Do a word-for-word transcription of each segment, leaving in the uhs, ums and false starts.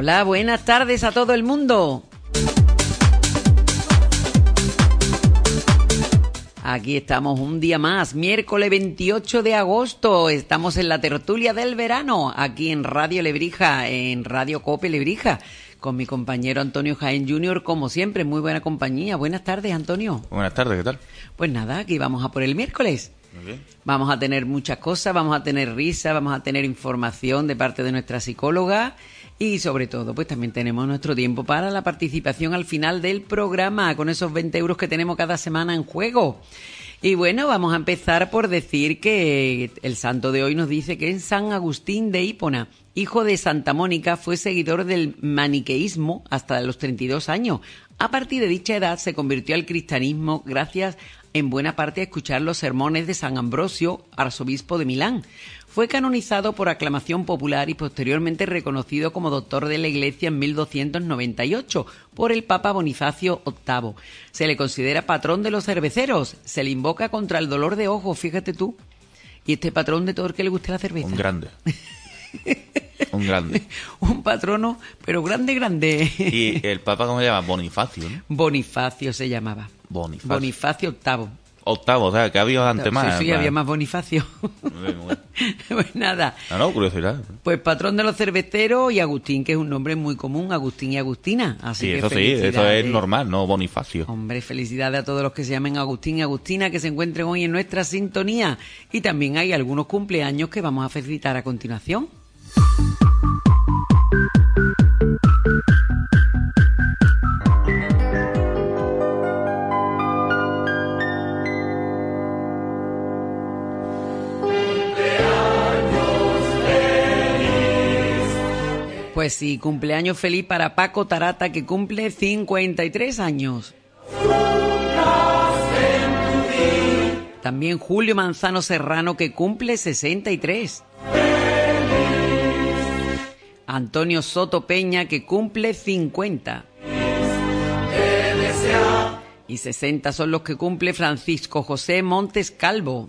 Hola, buenas tardes a todo el mundo. Aquí estamos un día más, miércoles veintiocho de agosto. Estamos en la tertulia del verano, aquí en Radio Lebrija, en Radio Cope Lebrija, con mi compañero Antonio Jaén junior, como siempre, muy buena compañía. Buenas tardes, Antonio. Buenas tardes, ¿qué tal? Pues nada, aquí vamos a por el miércoles. Muy bien. Vamos a tener muchas cosas, vamos a tener risa, vamos a tener información de parte de nuestra psicóloga y sobre todo pues también tenemos nuestro tiempo para la participación al final del programa con esos veinte euros que tenemos cada semana en juego. Y bueno, vamos a empezar por decir que el santo de hoy nos dice que es San Agustín de Hipona, hijo de Santa Mónica, fue seguidor del maniqueísmo hasta los treinta y dos años. A partir de dicha edad se convirtió al cristianismo gracias en buena parte a escuchar los sermones de San Ambrosio, arzobispo de Milán. Fue canonizado por aclamación popular y posteriormente reconocido como doctor de la Iglesia en mil doscientos noventa y ocho por el Papa Bonifacio octavo. Se le considera patrón de los cerveceros, se le invoca contra el dolor de ojos, fíjate tú. Y este patrón de todo el que le guste la cerveza. Un grande. Un grande. Un patrono, pero grande, grande. ¿Y el Papa cómo se llama? Bonifacio, ¿no? Bonifacio se llamaba. Bonifacio. Bonifacio octavo. Octavo, o sea, que había antes más. Sí, sí, había más Bonifacio. Muy bien, muy bien. Pues nada. No, no, curiosidad. Pues patrón de los cerveceros y Agustín, que es un nombre muy común, Agustín y Agustina. Así Sí, que eso sí, eso es normal, no Bonifacio. Hombre, felicidades a todos los que se llamen Agustín y Agustina, que se encuentren hoy en nuestra sintonía. Y también hay algunos cumpleaños que vamos a felicitar a continuación. Pues sí, cumpleaños feliz para Paco Tarata, que cumple cincuenta y tres años. También Julio Manzano Serrano, que cumple sesenta y tres. Antonio Soto Peña, que cumple cincuenta. Y sesenta son los que cumple Francisco José Montes Calvo.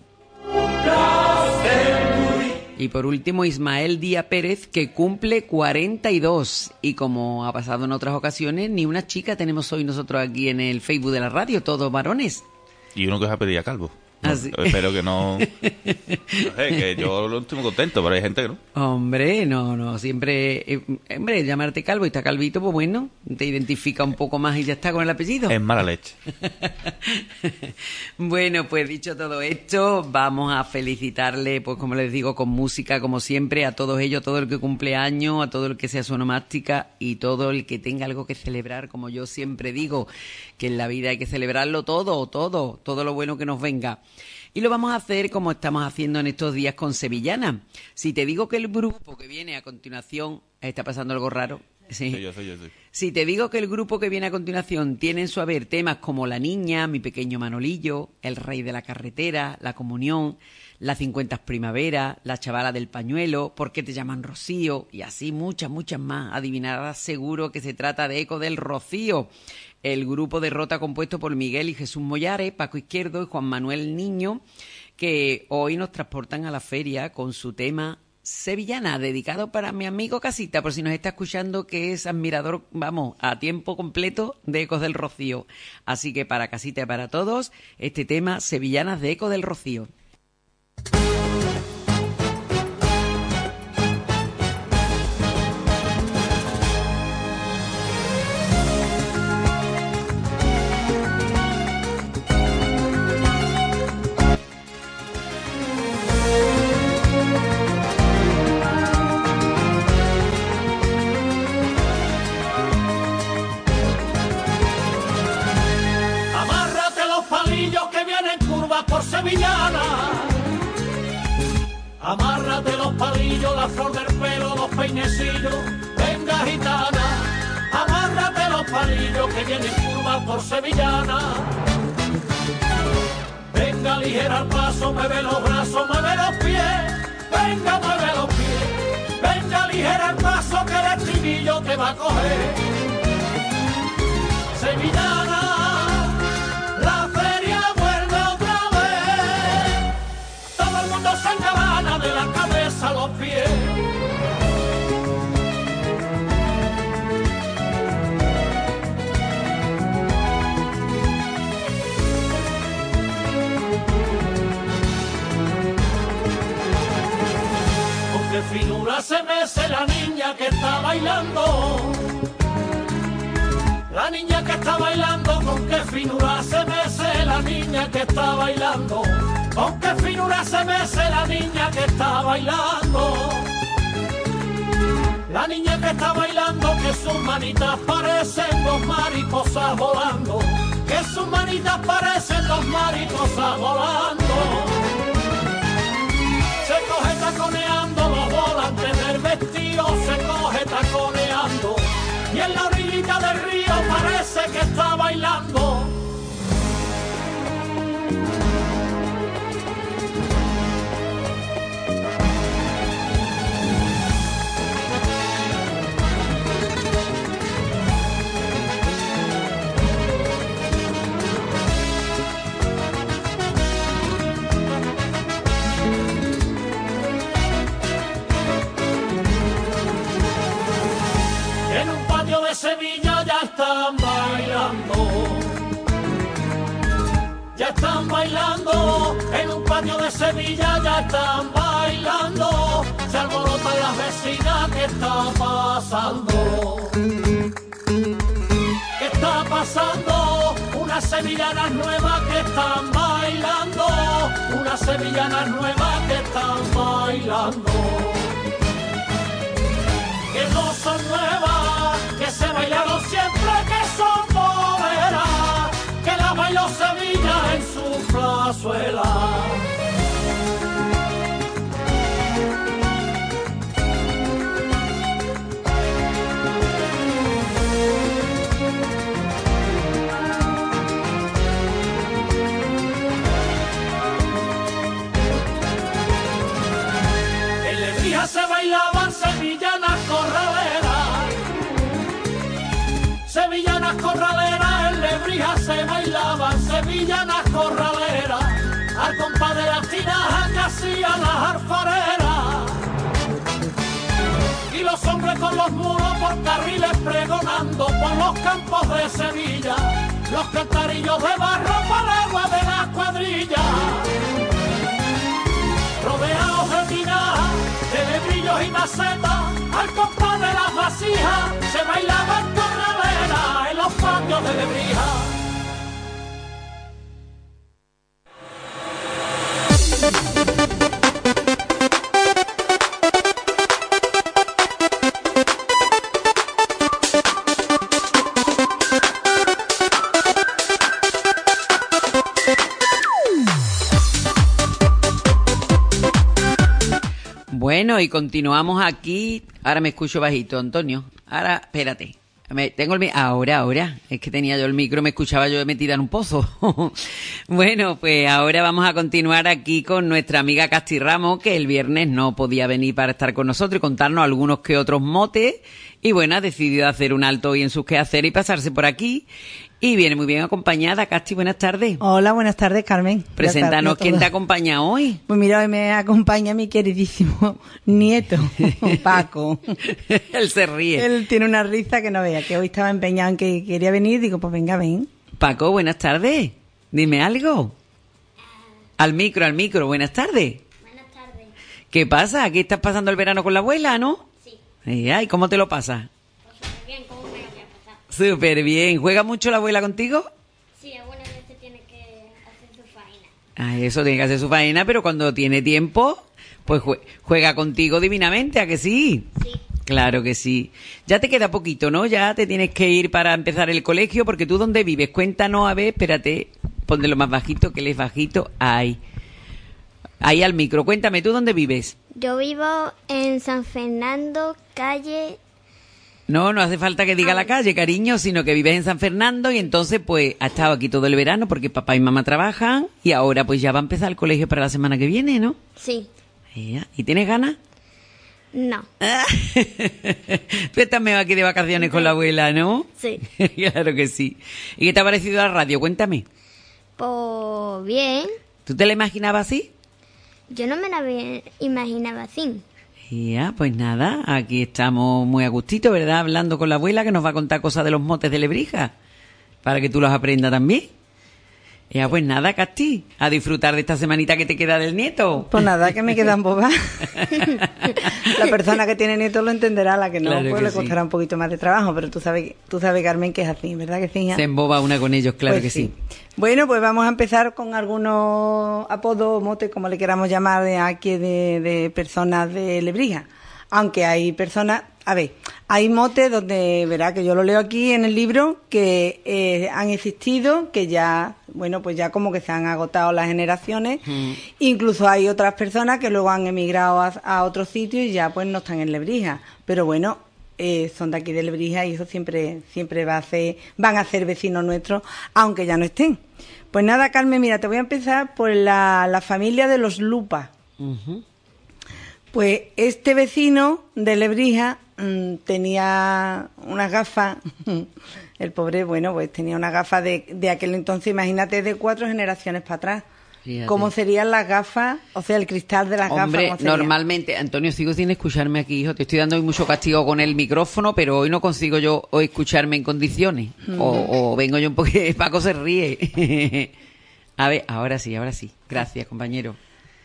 Y por último, Ismael Díaz Pérez, que cumple cuarenta y dos. Y como ha pasado en otras ocasiones, ni una chica tenemos hoy nosotros aquí en el Facebook de la radio, todos varones. Y uno que se ha pedido a calvo. No, espero que no... No sé, que yo lo estoy muy contento, pero hay gente que no. Hombre, no, no, siempre... Eh, hombre, llamarte calvo y está calvito, pues bueno, te identifica un poco más y ya está con el apellido. Es mala leche. Bueno, pues dicho todo esto, vamos a felicitarle, pues como les digo, con música, como siempre, a todos ellos, a todo el que cumple años, a todo el que sea su onomástica y todo el que tenga algo que celebrar, como yo siempre digo, que en la vida hay que celebrarlo todo, todo, todo lo bueno que nos venga. Y lo vamos a hacer como estamos haciendo en estos días con Sevillana. Si te digo que el grupo que viene a continuación... ¿Está pasando algo raro? Sí. Soy yo, soy yo, soy. Si te digo que el grupo que viene a continuación tiene en su haber temas como La Niña, Mi Pequeño Manolillo, El Rey de la Carretera, La Comunión, Las cincuentas Primavera, La Chavala del Pañuelo, ¿Por qué te llaman Rocío? Y así muchas, muchas más. Adivinarás seguro que se trata de Eco del Rocío. El grupo de Rota compuesto por Miguel y Jesús Mollares, Paco Izquierdo y Juan Manuel Niño, que hoy nos transportan a la feria con su tema Sevillana, dedicado para mi amigo Casita, por si nos está escuchando, que es admirador, vamos, a tiempo completo de Ecos del Rocío. Así que para Casita y para todos, este tema Sevillanas de Eco del Rocío. Sevillana, amárrate los palillos, la flor del pelo, los peinecillos, venga gitana, amárrate los palillos que vienen curvas por Sevillana, venga ligera al paso, mueve los brazos, mueve los pies, venga mueve los pies, venga ligera al paso que el estribillo te va a coger, Sevillana. De la cabeza a los pies. niña que está bailando. La niña que está bailando, con qué finura se mece la niña que está bailando. Con qué finura se mece la niña que está bailando. La niña que está bailando, que sus manitas parecen dos mariposas volando. Que sus manitas parecen dos mariposas volando. Se coge taconeando los volantes del vestido, se coge taconeando. Y en la orillita del río parece que está bailando. De Sevilla ya están bailando, ya están bailando, en un patio de Sevilla ya están bailando, se alborotan las vecinas, ¿qué está pasando? ¿Qué está pasando? Unas sevillanas nuevas que están bailando, unas sevillanas nuevas que están bailando, que no son nuevas, que se bailaron siempre, que son boleras, que la bailó Sevilla en su plazuela. En Lebrija se bailaban sevillanas corraleras. Sevillanas corraleras, en Lebrija se bailaban sevillanas corraleras, al compás de las tinajas que hacían las alfareras. Y los hombres con los muros por carriles pregonando por los campos de Sevilla, los cantarillos de barro para el agua de las cuadrillas. Rodeados de tinajas, de lebrillos y macetas, al compás de las vasijas se bailaban corraleras en los patios de Lebrija. Bueno, y continuamos aquí. Ahora me escucho bajito, Antonio. Ahora, espérate. Me, tengo el mi- ahora, ahora. Es que tenía yo el micro, me escuchaba yo metida en un pozo. Bueno, pues ahora vamos a continuar aquí con nuestra amiga Casti Ramos, que el viernes no podía venir para estar con nosotros y contarnos algunos que otros motes. Y bueno, ha decidido hacer un alto hoy en sus quehaceres y pasarse por aquí. Y viene muy bien acompañada. Casti, buenas tardes. Hola, buenas tardes, Carmen. Preséntanos quién te acompaña hoy. Pues mira, hoy me acompaña mi queridísimo nieto, Paco. Él se ríe. Él tiene una risa que no vea, que hoy estaba empeñado en que quería venir. Digo, pues venga, ven. Paco, buenas tardes. Dime algo. Al micro, al micro. Buenas tardes. Buenas tardes. ¿Qué pasa? ¿Aquí estás pasando el verano con la abuela, no? Sí. Eh, ay, ¿cómo te lo pasas? Pues súper bien, ¿cómo me lo voy a pasar? Súper bien. ¿Juega mucho la abuela contigo? Sí, algunas veces tiene que hacer su faena. Ah, eso tiene que hacer su faena, pero cuando tiene tiempo, pues jue- juega contigo divinamente, ¿a que sí? Sí. Claro que sí. Ya te queda poquito, ¿no? Ya te tienes que ir para empezar el colegio, porque tú, ¿dónde vives? Cuéntanos, a ver, espérate, ponlo más bajito, que él es bajito. Ahí. Ahí al micro. Cuéntame, ¿tú dónde vives? Yo vivo en San Fernando, calle... No, no hace falta que diga la calle, cariño, sino que vives en San Fernando y entonces pues ha estado aquí todo el verano porque papá y mamá trabajan y ahora pues ya va a empezar el colegio para la semana que viene, ¿no? Sí. Ea, ¿y tienes ganas? No. Tú estás medio aquí de vacaciones con la abuela, ¿no? Sí. Claro que sí. ¿Y qué te ha parecido la radio? Cuéntame. Pues bien. ¿Tú te la imaginabas así? Yo no me la había imaginado así. Ya, pues nada, aquí estamos muy a gustito, ¿verdad? Hablando con la abuela que nos va a contar cosas de los motes de Lebrija, para que tú los aprendas también. Ya, pues nada, Casti, a disfrutar de esta semanita que te queda del nieto. Pues nada, que me quedan bobas. La persona que tiene nieto lo entenderá, la que no, Claro pues que le costará sí. un poquito más de trabajo, pero tú sabes, tú sabes, Carmen, que es así, ¿verdad que sí? hija? Se emboba una con ellos, claro Pues que sí. Bueno, pues vamos a empezar con algunos apodos, motes, como le queramos llamar, de aquí de, de personas de Lebrija. Aunque hay personas, a ver, hay motes donde, verá que yo lo leo aquí en el libro, que eh, han existido, que ya, bueno, pues ya como que se han agotado las generaciones. Mm. Incluso hay otras personas que luego han emigrado a, a otros sitios y ya pues no están en Lebrija. Pero bueno, eh, son de aquí de Lebrija y eso siempre siempre va a ser, van a ser vecinos nuestros, aunque ya no estén. Pues nada, Carmen, mira, te voy a empezar por la, la familia de los Lupa. Ujú. Pues este vecino de Lebrija mmm, tenía unas gafas, el pobre, bueno, pues tenía unas gafas de, de aquel entonces, imagínate, de cuatro generaciones para atrás. Fíjate. ¿Cómo serían las gafas? O sea, el cristal de las Hombre, gafas. ¿cómo sería? normalmente, Antonio, sigo sin escucharme aquí, hijo. Te estoy dando hoy mucho castigo con el micrófono, pero hoy no consigo yo hoy escucharme en condiciones. O, o vengo yo un poquito... Paco se ríe. A ver, ahora sí, ahora sí. Gracias, compañero.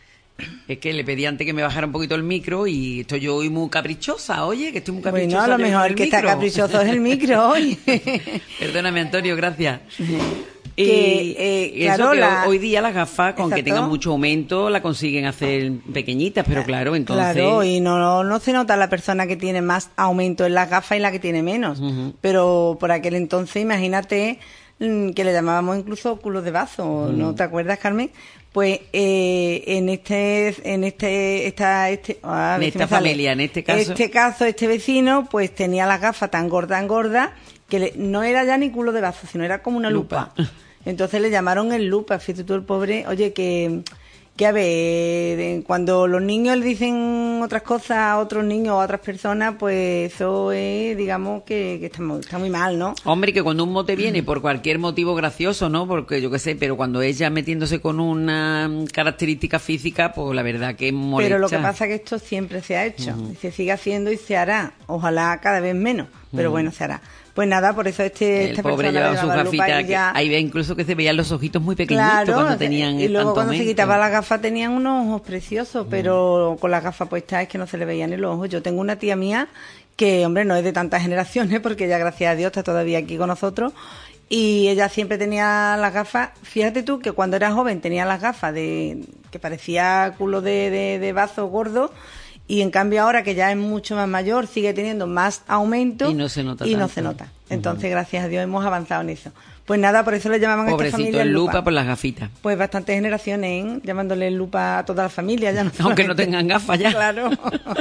Es que le pedí antes que me bajara un poquito el micro y estoy yo hoy muy caprichosa, oye, que estoy muy caprichosa. Bueno, a lo yo mejor con el que está micro. caprichoso es el micro hoy. Perdóname, Antonio, gracias. Que, Y eh, eso claro, que la- hoy día las gafas, con que Exacto. tengan mucho aumento, la consiguen hacer pequeñitas, pero claro, entonces... Claro, y no, no, no se nota la persona que tiene más aumento en las gafas y la que tiene menos. Ujú. Pero por aquel entonces, imagínate mm, que le llamábamos incluso culo de vaso, ¿no te acuerdas, Carmen? Pues eh, en este, en este, esta, este, ah, a En ver si esta me sale. familia, en este caso. Este caso, este vecino, pues tenía las gafas tan gorda, tan gorda, que le- no era ya ni culo de vaso, sino era como una lupa. Lupa. Entonces le llamaron el lupa, fíjate tú el pobre, oye, que, que a ver, eh, cuando los niños le dicen otras cosas a otros niños o a otras personas, pues eso es, digamos, que, que está, muy, está muy mal, ¿no? Hombre, que cuando un mote viene por cualquier motivo gracioso, ¿no? Porque yo qué sé, pero cuando ella metiéndose con una mm, característica física, pues la verdad que molesta. Pero lo que pasa es que esto siempre se ha hecho, y se sigue haciendo y se hará, ojalá cada vez menos, pero bueno, se hará. Pues nada, por eso este, El esta pobre persona llevaba le sus llamaba lupa gafitas, y que ya- ahí ve incluso que se veían los ojitos muy pequeñitos cuando tenían y luego tanto cuando se aumento. quitaba las gafas tenían unos ojos preciosos, pero con las gafas puestas es que no se le veían en los ojos. Yo tengo una tía mía que, hombre, no es de tantas generaciones, porque ella, gracias a Dios, está todavía aquí con nosotros, y ella siempre tenía las gafas. Fíjate tú que cuando era joven tenía las gafas de que parecía culo de, de, de vaso gordo, y en cambio ahora que ya es mucho más mayor sigue teniendo más aumento Y no se nota y no tanto. se nota. Entonces, gracias a Dios, hemos avanzado en eso. Pues nada, por eso le llamaban a esta Pobrecito familia el el lupa lupa. por las gafitas. Pues bastantes generaciones, ¿eh? Llamándole el lupa a toda la familia. Ya no Aunque no solamente- tengan gafas ya. Claro.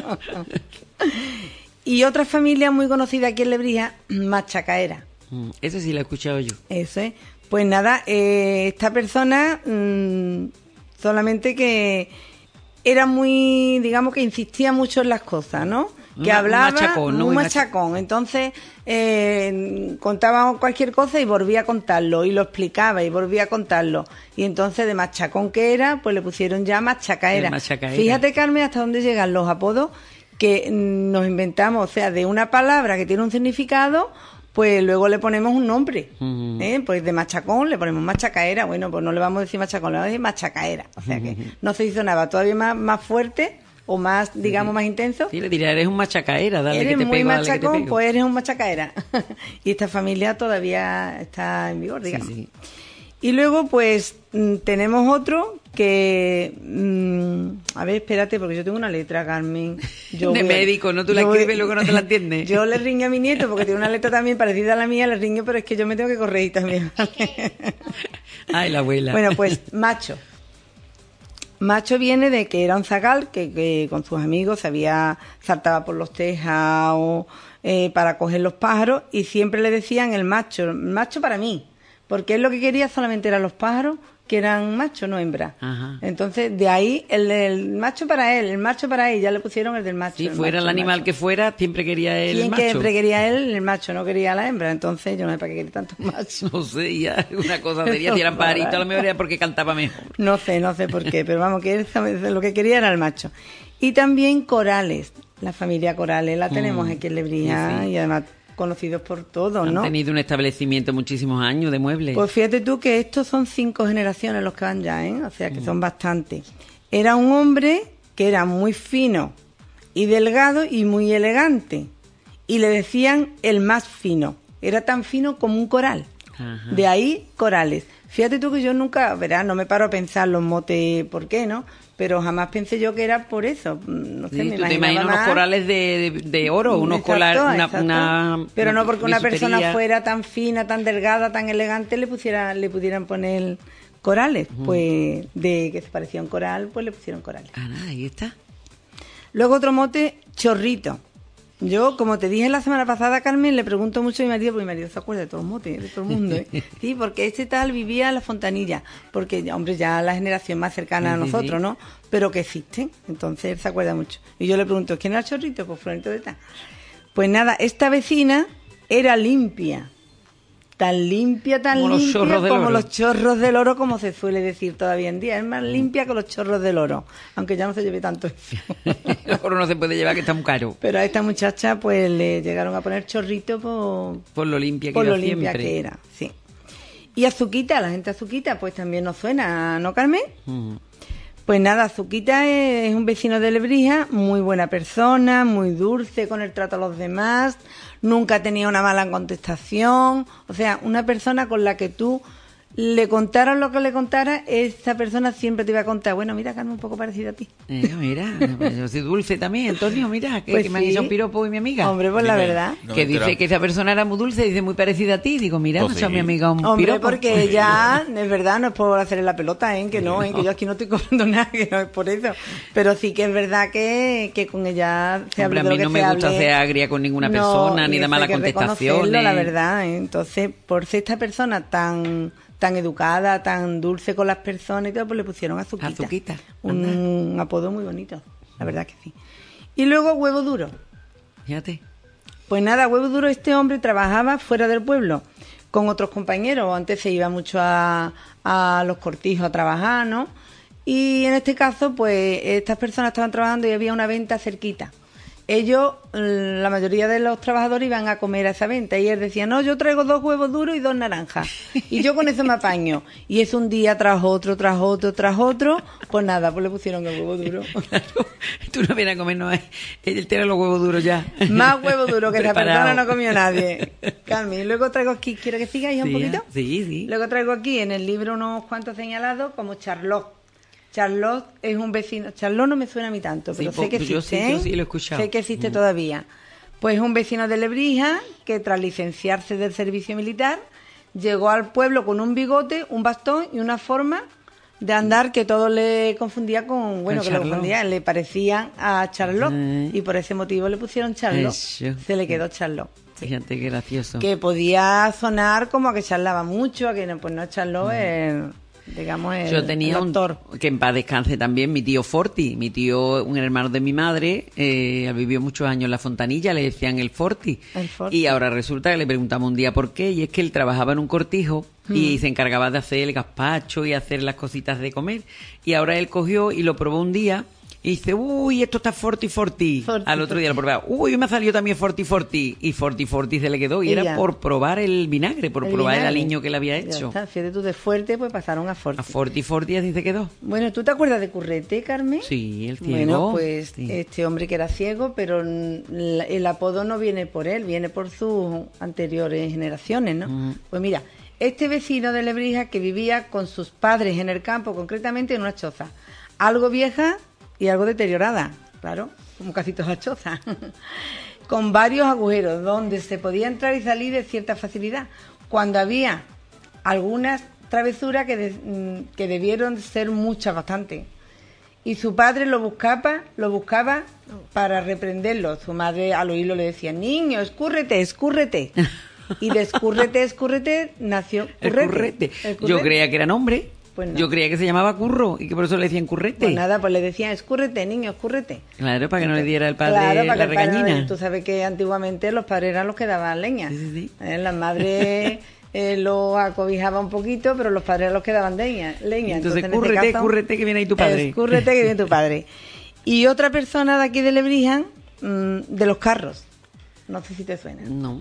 Y otra familia muy conocida aquí en Lebrija, Machacaera. Mm, Ese sí lo he escuchado yo. Eso es. Pues nada, eh, esta persona mm, solamente que era muy, digamos que insistía mucho en las cosas, ¿no? Que Un- un hablaba machacón, ¿no? un Muy machacón. Entonces eh, contaba cualquier cosa y volvía a contarlo y lo explicaba y volvía a contarlo. Y entonces de machacón que era, pues le pusieron ya machacaera. El machacaera. Fíjate, Carmen, hasta dónde llegan los apodos que mm, nos inventamos, o sea, de una palabra que tiene un significado, pues luego le ponemos un nombre. Ujú. ¿eh? Pues de machacón le ponemos machacaera. Bueno, pues no le vamos a decir machacón, le vamos a decir machacaera. O sea que no se hizo nada todavía más, más fuerte o más, digamos, más intenso. Sí, le diré, eres un machacaera, dale Eres que te muy pego, dale que te machacón, pego. pues eres un machacaera. Y esta familia todavía está en vigor, digamos. Sí, sí. Y luego, pues, mm, tenemos otro que... mm, a ver, espérate, porque yo tengo una letra, Carmen. Yo De voy a- médico, ¿no? Tú la yo voy- escribes y luego no te la entiendes. Yo le riño a mi nieto, porque tiene una letra también parecida a la mía, le riño, pero es que yo me tengo que corregir también. Ay, la abuela. Bueno, pues, macho. Macho viene de que era un zagal que, que con sus amigos se había saltaba por los tejados eh, para coger los pájaros y siempre le decían el macho, el macho para mí, porque él lo que quería solamente eran los pájaros que eran machos, no hembras. Ajá. Entonces, de ahí el, el macho para él, el macho para ella, le pusieron el del macho. Si el fuera macho, el animal macho. que fuera, siempre quería el ¿Quién macho. que siempre quería él? El macho, no quería a la hembra. Entonces, yo no sé para qué quería tantos machos. No sé, ya una cosa sería, si eran pajaritos, a lo mejor era porque cantaba mejor. No sé, no sé por qué, pero vamos, que él sabe- lo que quería era el macho. Y también Corales, la familia Corales, la tenemos Mm, aquí en Lebrija, sí, sí. y además conocidos por todos, Han ¿no? tenido un establecimiento muchísimos años de muebles. Pues fíjate tú que estos son cinco generaciones los que van ya, ¿eh? O sea que son bastantes. Era un hombre que era muy fino y delgado y muy elegante. Y le decían el más fino. Era tan fino como un coral. Ajá. De ahí, corales. Fíjate tú que yo nunca, verás, no me paro a pensar los motes por qué, ¿no? Pero jamás pensé yo que era por eso. No sé, Sí, me tú te imaginaba imaginas unos más- corales de, de, de oro, unos Exacto, collares, una, exacto. una- Pero no porque una bisutería. persona fuera tan fina, tan delgada, tan elegante, le pusiera, le pudieran poner corales. Pues de que se parecía a un coral, pues le pusieron corales. Ah, nada, ahí está. Luego otro mote, chorrito. Yo, como te dije la semana pasada, Carmen, le pregunto mucho a mi marido, porque mi marido se acuerda de todos los motes, de todo el mundo, ¿eh? Sí, porque este tal vivía en la Fontanilla, porque, ya, hombre, ya la generación más cercana a Sí, sí, nosotros, sí. ¿no? Pero que existen, entonces él se acuerda mucho. Y yo le pregunto, ¿quién era el chorrito? Pues fulanito de tal. Pues nada, esta vecina era limpia, tan limpia, tan Como los limpia chorros del como oro. los chorros del oro, como se suele decir todavía en día. Es más limpia que los chorros del oro, aunque ya no se lleve tanto eso. El oro no se puede llevar, que está muy caro. Pero a esta muchacha pues le llegaron a poner chorrito por, Por lo limpia que por lo era limpia siempre. que era, sí. Y Azuquita, la gente Azuquita, pues también nos suena, ¿no, Carmen? Mm. Pues nada, Azuquita es un vecino de Lebrija, muy buena persona, muy dulce con el trato a los demás, nunca tenía una mala contestación, o sea, una persona con la que tú le contaras lo que le contaras, esa persona siempre te iba a contar, bueno, mira, Carmen, un poco parecida a ti. Eh, mira, yo soy dulce también, Antonio, mira, que, Pues que me han sí. hecho un piropo y mi amiga. Hombre, pues la Dime. verdad. No que me he dice enterado. que esa persona era muy dulce, dice muy parecida a ti. Digo, mira, Pues me ha hecho sí. mi amiga un Hombre, piropo. porque ella, es verdad, no es por hacerle la pelota, ¿eh? Que no, ¿eh? Que yo aquí no estoy cobrando nada, que no es por eso. Pero sí que es verdad que, que con ella se Hombre, hable a de lo mí que no me se gusta hable. ser agria con ninguna No, persona, y ni de eso malas hay que contestaciones. reconocerlo, la verdad, ¿eh? Entonces, por ser esta persona tan tan educada, tan dulce con las personas y todo, pues le pusieron Azuquita. Azuquita, Un, un apodo muy bonito, la verdad que sí. Y luego Huevo Duro. Fíjate. Pues nada, Huevo Duro, este hombre trabajaba fuera del pueblo con otros compañeros. Antes se iba mucho a, a los cortijos a trabajar, ¿no? Y en este caso, pues estas personas estaban trabajando y había una venta cerquita. Ellos, mm, la mayoría de los trabajadores iban a comer a esa venta y él decía, no, yo traigo dos huevos duros y dos naranjas. Y yo con eso me apaño. Y es un día tras otro, tras otro, tras otro. Pues nada, pues le pusieron el huevo duro. Claro, tú no vienes a comer, no hay. Él tiene los huevos duros ya. Más huevo duro que esa Preparado. persona no comió nadie. Carmen, luego traigo aquí, ¿quiero que sigáis un Sí, poquito? sí, sí. Luego traigo aquí en el libro unos cuantos señalados como Charlotte. Charlotte es un vecino. Charlotte no me suena a mí tanto, pero Sí, sé que pues yo existe. sí, yo ¿eh? sí lo he escuchado. Sé que existe todavía. Pues es un vecino de Lebrija que tras licenciarse del servicio militar llegó al pueblo con un bigote, un bastón y una forma de andar que todo le confundía con, bueno, Con que le Charlotte. confundía, le parecían a Charlotte Eh. y por ese motivo le pusieron Charlotte. Eso. Se le quedó Charlotte. Fíjate qué gracioso. Que podía sonar como a que charlaba mucho, a que no, pues no charló el, digamos, el, Yo tenía el un, actor. que en paz descanse también, mi tío Forti, mi tío, un hermano de mi madre, eh, vivió muchos años en la Fontanilla, le decían el Forti. El Forti. Y ahora resulta que le preguntamos un día por qué, y es que él trabajaba en un cortijo y Mm. se encargaba de hacer el gazpacho y hacer las cositas de comer. Y ahora él cogió y lo probó un día y dice, uy, esto está Forti Forti. Forti, Al otro día lo probaba, uy, me ha salido también Forti Forti. Y Forti Forti se le quedó y, Y era ya. por probar el vinagre, por El probar el vinagre. aliño que le había Ya hecho. está, fíjate tú, de fuerte, pues pasaron a Forti. A Forti Forti así se quedó. Bueno, ¿tú te acuerdas de Currete, Carmen? Sí, el ciego. Bueno, pues Sí. este hombre que era ciego, pero mm, la- el apodo no viene por él, viene por sus anteriores generaciones, ¿no? Mm. Pues mira, este vecino de Lebrija que vivía con sus padres en el campo, concretamente en una choza, algo vieja y algo deteriorada, claro, como casi todas las chozas, con varios agujeros donde se podía entrar y salir de cierta facilidad, cuando había algunas travesuras que, de- mm, que debieron ser muchas, bastante. Y su padre lo buscaba, lo buscaba para reprenderlo. Su madre al oírlo le decía, niño, escúrrete, escúrrete. Y de escúrrete, escúrrete, nació El Currete. currete. El Yo Currete. creía que era nombre. Pues no. Yo creía que se llamaba Curro y que por eso le decían Currete. Pues nada, pues le decían, escúrrete, niño, escúrrete. Claro, para que no le diera el padre Claro, para la que el padre no le- regañina. Tú sabes que antiguamente los padres eran los que daban leña. Sí, sí, sí. Eh, Las madres eh, lo acobijaba un poquito, pero los padres eran los que daban leña. leña. Entonces, en este cúrrete, caso, cúrrete, que viene ahí tu padre. Escúrrete, que viene tu padre. Y otra persona de aquí de Lebrija, mm, de los carros. No sé si te suena. No.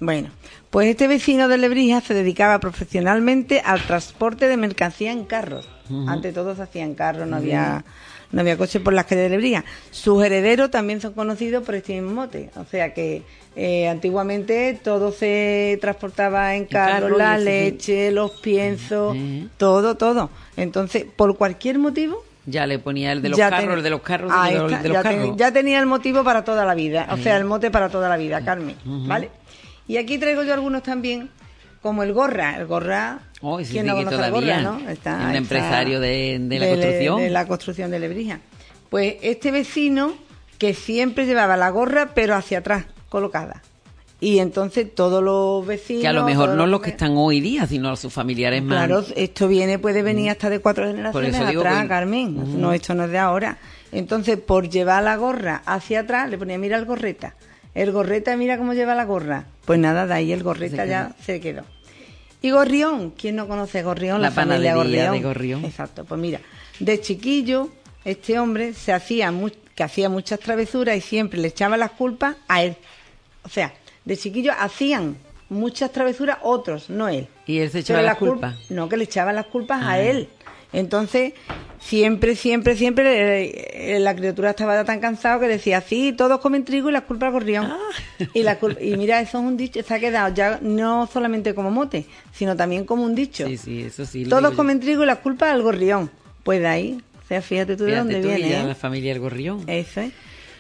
Bueno, pues este vecino de Lebrija se dedicaba profesionalmente al transporte de mercancía en carros. Uh-huh. Ante todo se hacía en carros, no uh-huh. había no había coches por las calles de Lebrija. Sus herederos también son conocidos por este mismo mote. O sea que eh, antiguamente todo se transportaba en carros, la leche, los piensos, uh-huh. todo, todo. Entonces, por cualquier motivo... Ya le ponía el de los carros, ten... el de los carros, el de los, está, de los ya carros. Ten, ya tenía el motivo para toda la vida, o sea, el mote para toda la vida, Carmen, uh-huh. ¿vale? Y aquí traigo yo algunos también, como el Gorra, el Gorra, oh, sí, ¿quién sí, no conoce al Gorra, no? Está, está, un está empresario de, de la de, construcción. De, de la construcción de Lebrija. Pues este vecino que siempre llevaba la gorra, pero hacia atrás, colocada. Y entonces todos los vecinos... Que a lo mejor no los, los que están hoy día, sino sus familiares más... Claro, esto viene, puede venir hasta de cuatro generaciones atrás, que... Carmen. Uh-huh. No, esto no es de ahora. Entonces, por llevar la gorra hacia atrás, le ponía, mira el gorreta. El gorreta, mira cómo lleva la gorra. Pues nada, de ahí el gorreta se ya se quedó. Y Gorrión, ¿quién no conoce Gorrión? La, la familia Gorrión. de Gorrión. Exacto, pues mira, de chiquillo, este hombre se hacía mu- que hacía muchas travesuras y siempre le echaba las culpas a él. O sea, de chiquillo hacían muchas travesuras otros, no él. ¿Y él se echaba las la culpas? Culpa, no, que le echaban las culpas ah. a él. Entonces, siempre, siempre, siempre eh, la criatura estaba tan cansado que decía, sí, todos comen trigo y las culpas al Gorrión. Ah. Y, la cul- y mira, eso es un dicho, se ha quedado ya no solamente como mote, sino también como un dicho. Sí, sí, eso sí. Todos comen trigo y las culpas al Gorrión. Pues de ahí, o sea, fíjate tú de fíjate dónde tú viene. Ya ¿eh? La familia del Gorrión. Eso es.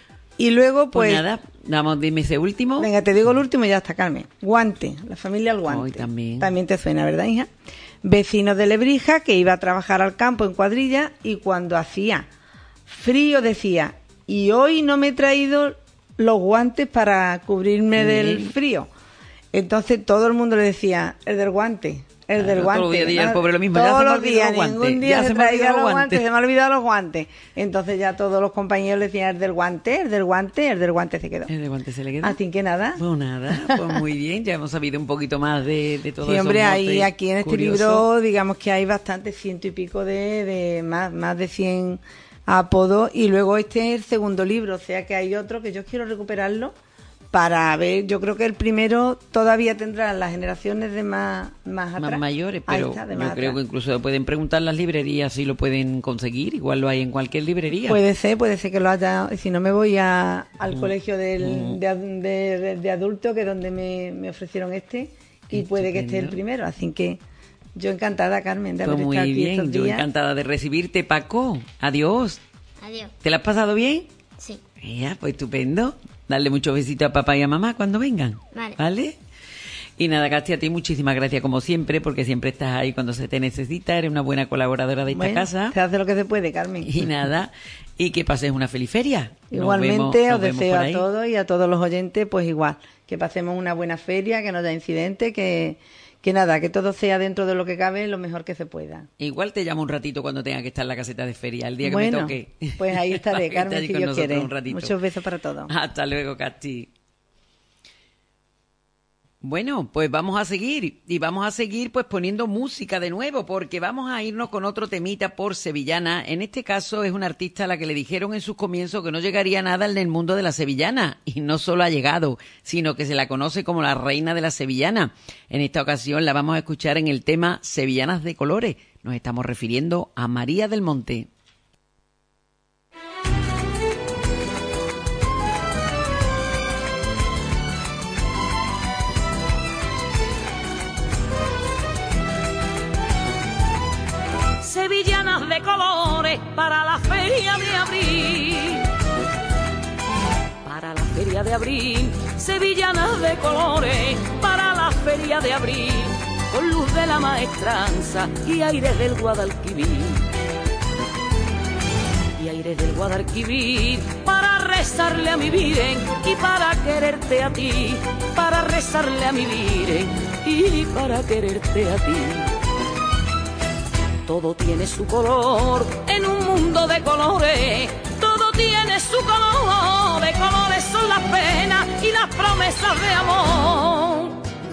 Y luego, pues... Pues nada, vamos, dime ese último. Venga, te digo el último y ya está, Carmen. Guante, la familia El Guante. Hoy también. También te suena, ¿verdad, hija? Vecinos de Lebrija, que iba a trabajar al campo en cuadrilla y cuando hacía frío decía, y hoy no me he traído los guantes para cubrirme sí. del frío. Entonces todo el mundo le decía, el del guante, el claro, del guante. Todos los días el pobre lo mismo, todos ya se me los días, los guantes. Ningún día ya se, se traía los guantes. guantes, se me han olvidado los guantes. Entonces ya todos los compañeros le decían, el del guante, el del guante, el del guante se quedó. El del guante se le quedó. Así que nada. Pues nada, pues muy bien, ya hemos sabido un poquito más de, de todo eso. Sí, hombre, hay, aquí en este curioso. libro, digamos que hay bastante, ciento y pico de, de más, más de cien apodos, y luego este es el segundo libro, o sea que hay otro que yo quiero recuperarlo para ver, yo creo que el primero todavía tendrá las generaciones de más, más atrás. Más mayores, pero está, yo más creo atrás. que incluso pueden preguntar las librerías si lo pueden conseguir, igual lo hay en cualquier librería. Puede ser, puede ser que lo haya, si no me voy a, al mm. colegio del, mm. de, de, de, de adultos, que es donde me, me ofrecieron este, y Estupendo. Puede que esté el primero, así que yo encantada, Carmen, de pues haber muy estado aquí bien, estos yo días. encantada de recibirte, Paco. Adiós. Adiós. ¿Te la has pasado bien? Sí. Ya, pues estupendo. Darle muchos besitos a papá y a mamá cuando vengan. Vale. ¿Vale? Y nada, Casti, a ti muchísimas gracias como siempre, porque siempre estás ahí cuando se te necesita, eres una buena colaboradora de esta bueno, casa. Se hace lo que se puede, Carmen. Y nada, y que pases una feliz feria. Igualmente, nos vemos, os deseo a todos y a todos los oyentes, pues igual, que pasemos una buena feria, que no haya incidentes, que... Que nada, que todo sea dentro de lo que cabe lo mejor que se pueda. Igual te llamo un ratito cuando tenga que estar en la caseta de feria, el día que bueno, me toque. Pues ahí estaré, Carmen, si Dios quiere. Muchos besos para todos. Hasta luego, Casti. Bueno, pues vamos a seguir, y vamos a seguir pues poniendo música de nuevo, porque vamos a irnos con otro temita por sevillana. En este caso es una artista a la que le dijeron en sus comienzos que no llegaría a nada en el mundo de la sevillana, y no solo ha llegado, sino que se la conoce como la reina de la sevillana. En esta ocasión la vamos a escuchar en el tema Sevillanas de Colores. Nos estamos refiriendo a María del Monte. Sevillanas de colores para la feria de abril. Para la feria de abril, sevillanas de colores para la feria de abril, con luz de la maestranza y aire del Guadalquivir. Y aire del Guadalquivir para rezarle a mi Virgen y para quererte a ti, para rezarle a mi Virgen y para quererte a ti. Todo tiene su color en un mundo de colores, todo tiene su color, de colores son las penas y las promesas de amor.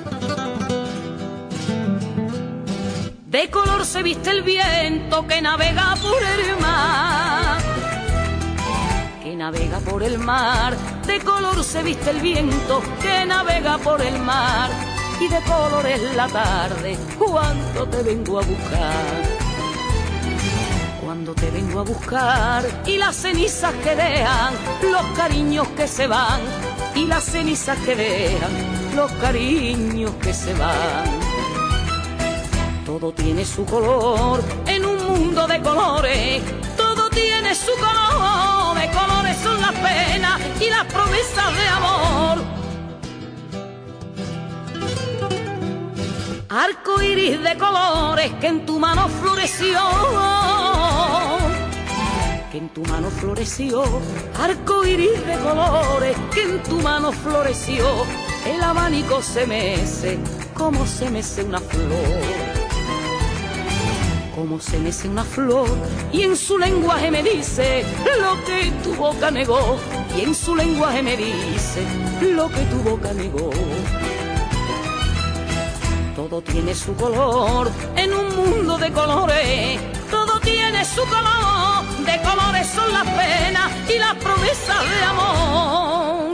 De color se viste el viento que navega por el mar, que navega por el mar, de color se viste el viento que navega por el mar, y de color es la tarde cuando te vengo a buscar. Cuando te vengo a buscar y las cenizas que dejan los cariños que se van, y las cenizas que dejan los cariños que se van. Todo tiene su color en un mundo de colores, todo tiene su color, de colores son las penas y las promesas de amor. Arco iris de colores que en tu mano floreció, que en tu mano floreció, arco iris de colores que en tu mano floreció. El abanico se mece como se mece una flor, como se mece una flor, y en su lenguaje me dice lo que tu boca negó, y en su lenguaje me dice lo que tu boca negó. Todo tiene su color en un mundo de colores, todo tiene su color, de colores son las penas y las promesas de amor.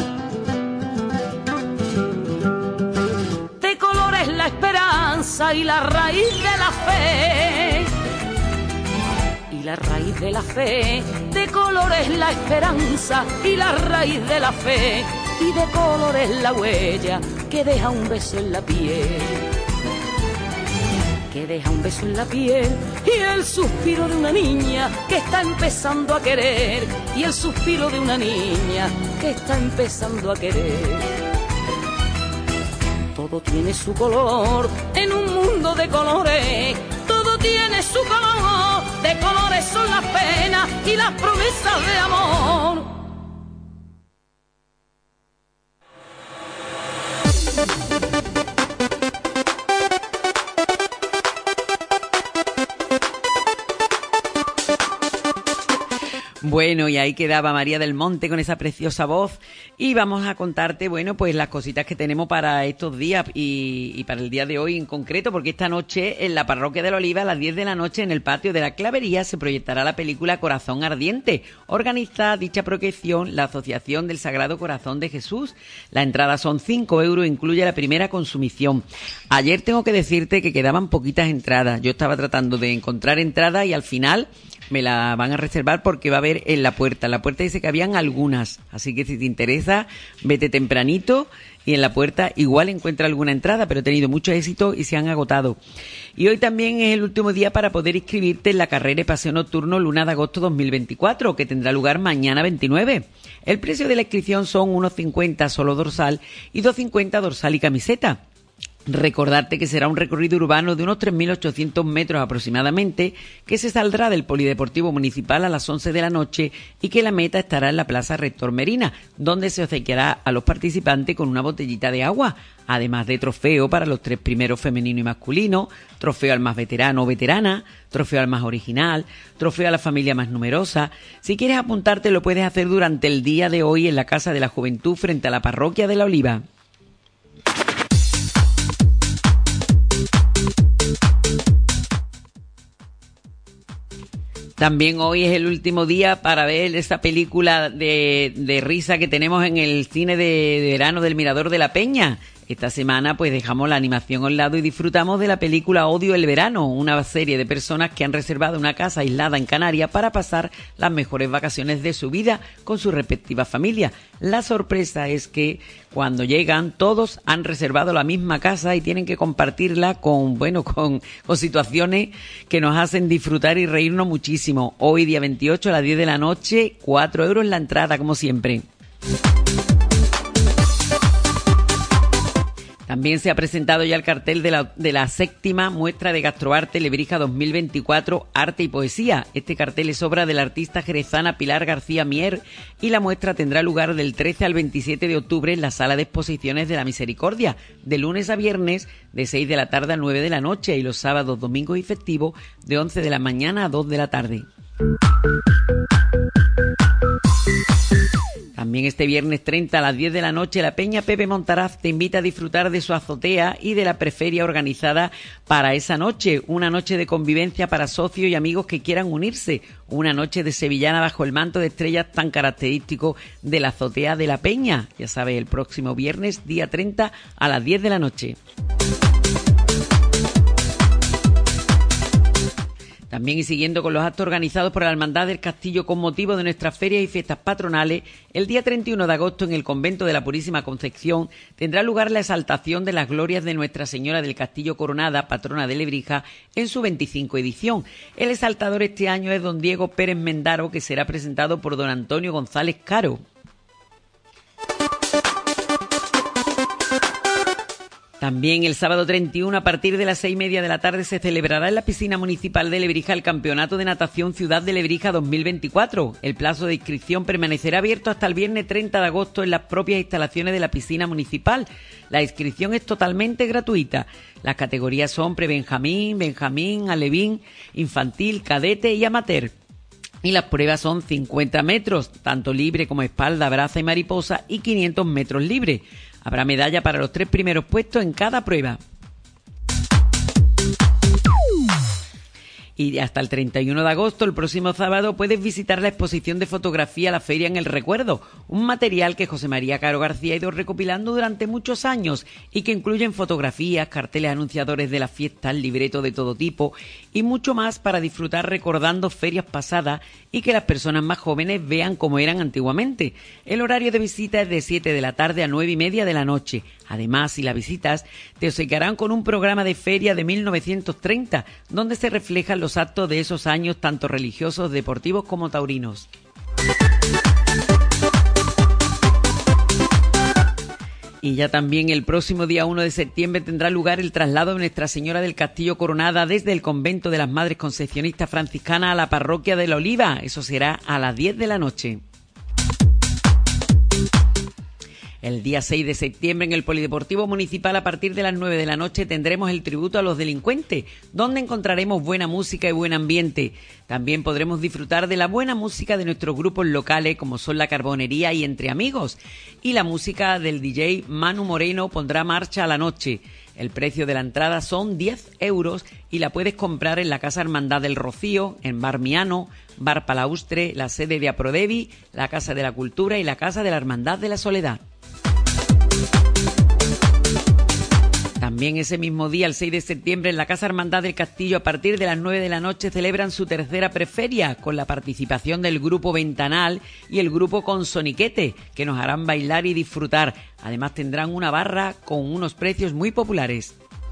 De colores la esperanza y la raíz de la fe, y la raíz de la fe, de colores la esperanza y la raíz de la fe, y de colores la huella que deja un beso en la piel, que deja un beso en la piel, y el suspiro de una niña que está empezando a querer, y el suspiro de una niña que está empezando a querer. Todo tiene su color en un mundo de colores, todo tiene su color, de colores son las penas y las promesas de amor. Bueno, y ahí quedaba María del Monte con esa preciosa voz, y vamos a contarte, bueno, pues las cositas que tenemos para estos días y, y para el día de hoy en concreto, porque esta noche en la Parroquia de la Oliva a las diez de la noche en el patio de la Clavería se proyectará la película Corazón Ardiente. Organiza dicha proyección la Asociación del Sagrado Corazón de Jesús. La entrada son cinco euros, incluye la primera consumición. Ayer tengo que decirte que quedaban poquitas entradas. Yo estaba tratando de encontrar entradas y al final me la van a reservar porque va a haber en la puerta. En la puerta dice que habían algunas, así que si te interesa, vete tempranito y en la puerta igual encuentra alguna entrada, pero he tenido mucho éxito y se han agotado. Y hoy también es el último día para poder inscribirte en la carrera de paseo nocturno Luna de Agosto dos mil veinticuatro, que tendrá lugar mañana veintinueve. El precio de la inscripción son uno cincuenta solo dorsal y dos cincuenta dorsal y camiseta. Recordarte que será un recorrido urbano de unos tres mil ochocientos metros aproximadamente, que se saldrá del Polideportivo Municipal a las once de la noche y que la meta estará en la Plaza Rector Merina, donde se obsequiará a los participantes con una botellita de agua, además de trofeo para los tres primeros femenino y masculino, trofeo al más veterano o veterana, trofeo al más original, trofeo a la familia más numerosa. Si quieres apuntarte lo puedes hacer durante el día de hoy en la Casa de la Juventud frente a la Parroquia de la Oliva. También hoy es el último día para ver esa película de, de risa que tenemos en el cine de, de verano del Mirador de la Peña. Esta semana pues dejamos la animación a un lado y disfrutamos de la película Odio el Verano, una serie de personas que han reservado una casa aislada en Canarias para pasar las mejores vacaciones de su vida con sus respectivas familias. La sorpresa es que cuando llegan todos han reservado la misma casa y tienen que compartirla con, bueno, con, con situaciones que nos hacen disfrutar y reírnos muchísimo. Hoy día veintiocho a las diez de la noche, cuatro euros la entrada como siempre. También se ha presentado ya el cartel de la, de la séptima muestra de Gastroarte Lebrija dos mil veinticuatro, Arte y Poesía. Este cartel es obra de la artista jerezana Pilar García Mier y la muestra tendrá lugar del trece al veintisiete de octubre en la Sala de Exposiciones de la Misericordia, de lunes a viernes de seis de la tarde a nueve de la noche y los sábados, domingos y festivos de once de la mañana a dos de la tarde. También También este viernes treinta a las diez de la noche, la Peña Pepe Montaraz te invita a disfrutar de su azotea y de la preferia organizada para esa noche. Una noche de convivencia para socios y amigos que quieran unirse. Una noche de sevillana bajo el manto de estrellas tan característico de la azotea de la Peña. Ya sabes, el próximo viernes, día treinta a las diez de la noche. También, y siguiendo con los actos organizados por la Hermandad del Castillo con motivo de nuestras ferias y fiestas patronales, el día treinta y uno de agosto en el Convento de la Purísima Concepción tendrá lugar la exaltación de las glorias de Nuestra Señora del Castillo Coronada, patrona de Lebrija, en su veinticinco edición. El exaltador este año es don Diego Pérez Mendaro, que será presentado por don Antonio González Caro. También el sábado treinta y uno, a partir de las seis y media de la tarde, se celebrará en la piscina municipal de Lebrija el Campeonato de Natación Ciudad de Lebrija dos mil veinticuatro. El plazo de inscripción permanecerá abierto hasta el viernes treinta de agosto en las propias instalaciones de la piscina municipal. La inscripción es totalmente gratuita. Las categorías son prebenjamín, benjamín, alevín, infantil, cadete y amateur. Y las pruebas son cincuenta metros, tanto libre como espalda, braza y mariposa, y quinientos metros libre. Habrá medalla para los tres primeros puestos en cada prueba. Y hasta el treinta y uno de agosto, el próximo sábado, puedes visitar la exposición de fotografía La Feria en el Recuerdo, un material que José María Caro García ha ido recopilando durante muchos años y que incluyen fotografías, carteles anunciadores de las fiestas, libretos de todo tipo y mucho más para disfrutar recordando ferias pasadas y que las personas más jóvenes vean cómo eran antiguamente. El horario de visita es de siete de la tarde a nueve y media de la noche. Además, si la visitas, te obsequiarán con un programa de feria de mil novecientos treinta, donde se reflejan los actos de esos años, tanto religiosos, deportivos como taurinos. Y ya también el próximo día uno de septiembre tendrá lugar el traslado de Nuestra Señora del Castillo Coronada desde el convento de las Madres Concepcionistas Franciscanas a la parroquia de la Oliva. Eso será a las diez de la noche. El día seis de septiembre en el Polideportivo Municipal a partir de las nueve de la noche tendremos el tributo a los delincuentes, donde encontraremos buena música y buen ambiente. También podremos disfrutar de la buena música de nuestros grupos locales como son La Carbonería y Entre Amigos. Y la música del D J Manu Moreno pondrá marcha a la noche. El precio de la entrada son diez euros y la puedes comprar en la Casa Hermandad del Rocío, en Bar Miano, Bar Palaustre, la sede de Aprodevi, la Casa de la Cultura y la Casa de la Hermandad de la Soledad. También ese mismo día, el seis de septiembre, en la Casa Hermandad del Castillo, a partir de las nueve de la noche, celebran su tercera preferia, con la participación del Grupo Ventanal y el Grupo Consoniquete, que nos harán bailar y disfrutar. Además tendrán una barra con unos precios muy populares.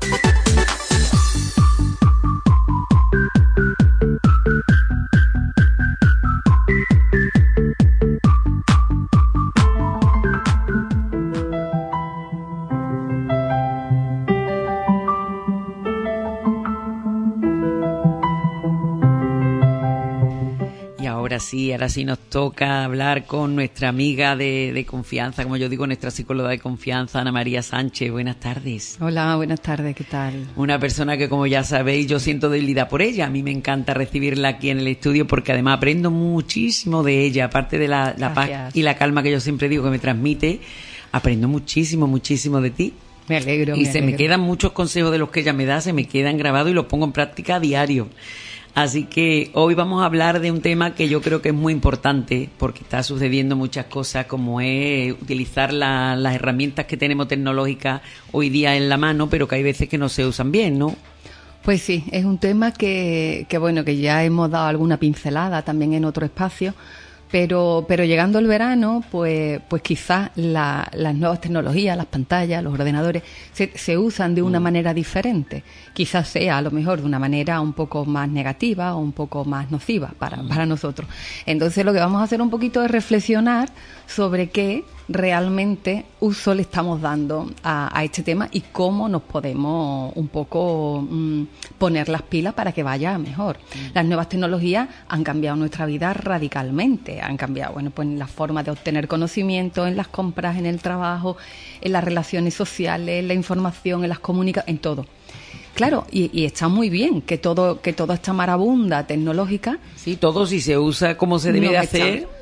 Ahora sí, ahora sí nos toca hablar con nuestra amiga de, de confianza, como yo digo, nuestra psicóloga de confianza, Ana María Sánchez. Buenas tardes. Hola, buenas tardes, ¿qué tal? Una persona que, como ya sabéis, yo siento debilidad por ella. A mí me encanta recibirla aquí en el estudio porque además aprendo muchísimo de ella, aparte de la, la paz y la calma que yo siempre digo que me transmite, aprendo muchísimo, muchísimo de ti. Me alegro. Y me se alegro. me quedan muchos consejos de los que ella me da, se me quedan grabados y los pongo en práctica a diario. Así que hoy vamos a hablar de un tema que yo creo que es muy importante porque está sucediendo muchas cosas, como es utilizar la, las herramientas que tenemos tecnológicas hoy día en la mano, pero que hay veces que no se usan bien, ¿no? Pues sí, es un tema que, que bueno, que ya hemos dado alguna pincelada también en otro espacio, pero pero llegando el verano, pues pues quizás la, las nuevas tecnologías, las pantallas, los ordenadores, se, se usan de una mm. manera diferente. Quizás sea a lo mejor de una manera un poco más negativa o un poco más nociva para, mm. para nosotros. Entonces lo que vamos a hacer un poquito es reflexionar sobre qué realmente uso le estamos dando a, a este tema y cómo nos podemos un poco mmm, poner las pilas para que vaya mejor. Mm. Las nuevas tecnologías han cambiado nuestra vida radicalmente, han cambiado, bueno, pues en la forma de obtener conocimiento, en las compras, en el trabajo, en las relaciones sociales, en la información, en las comunicaciones, en todo. Claro, y, y está muy bien que todo que toda esta marabunda tecnológica... Sí, todo si se usa como se debe de hacer,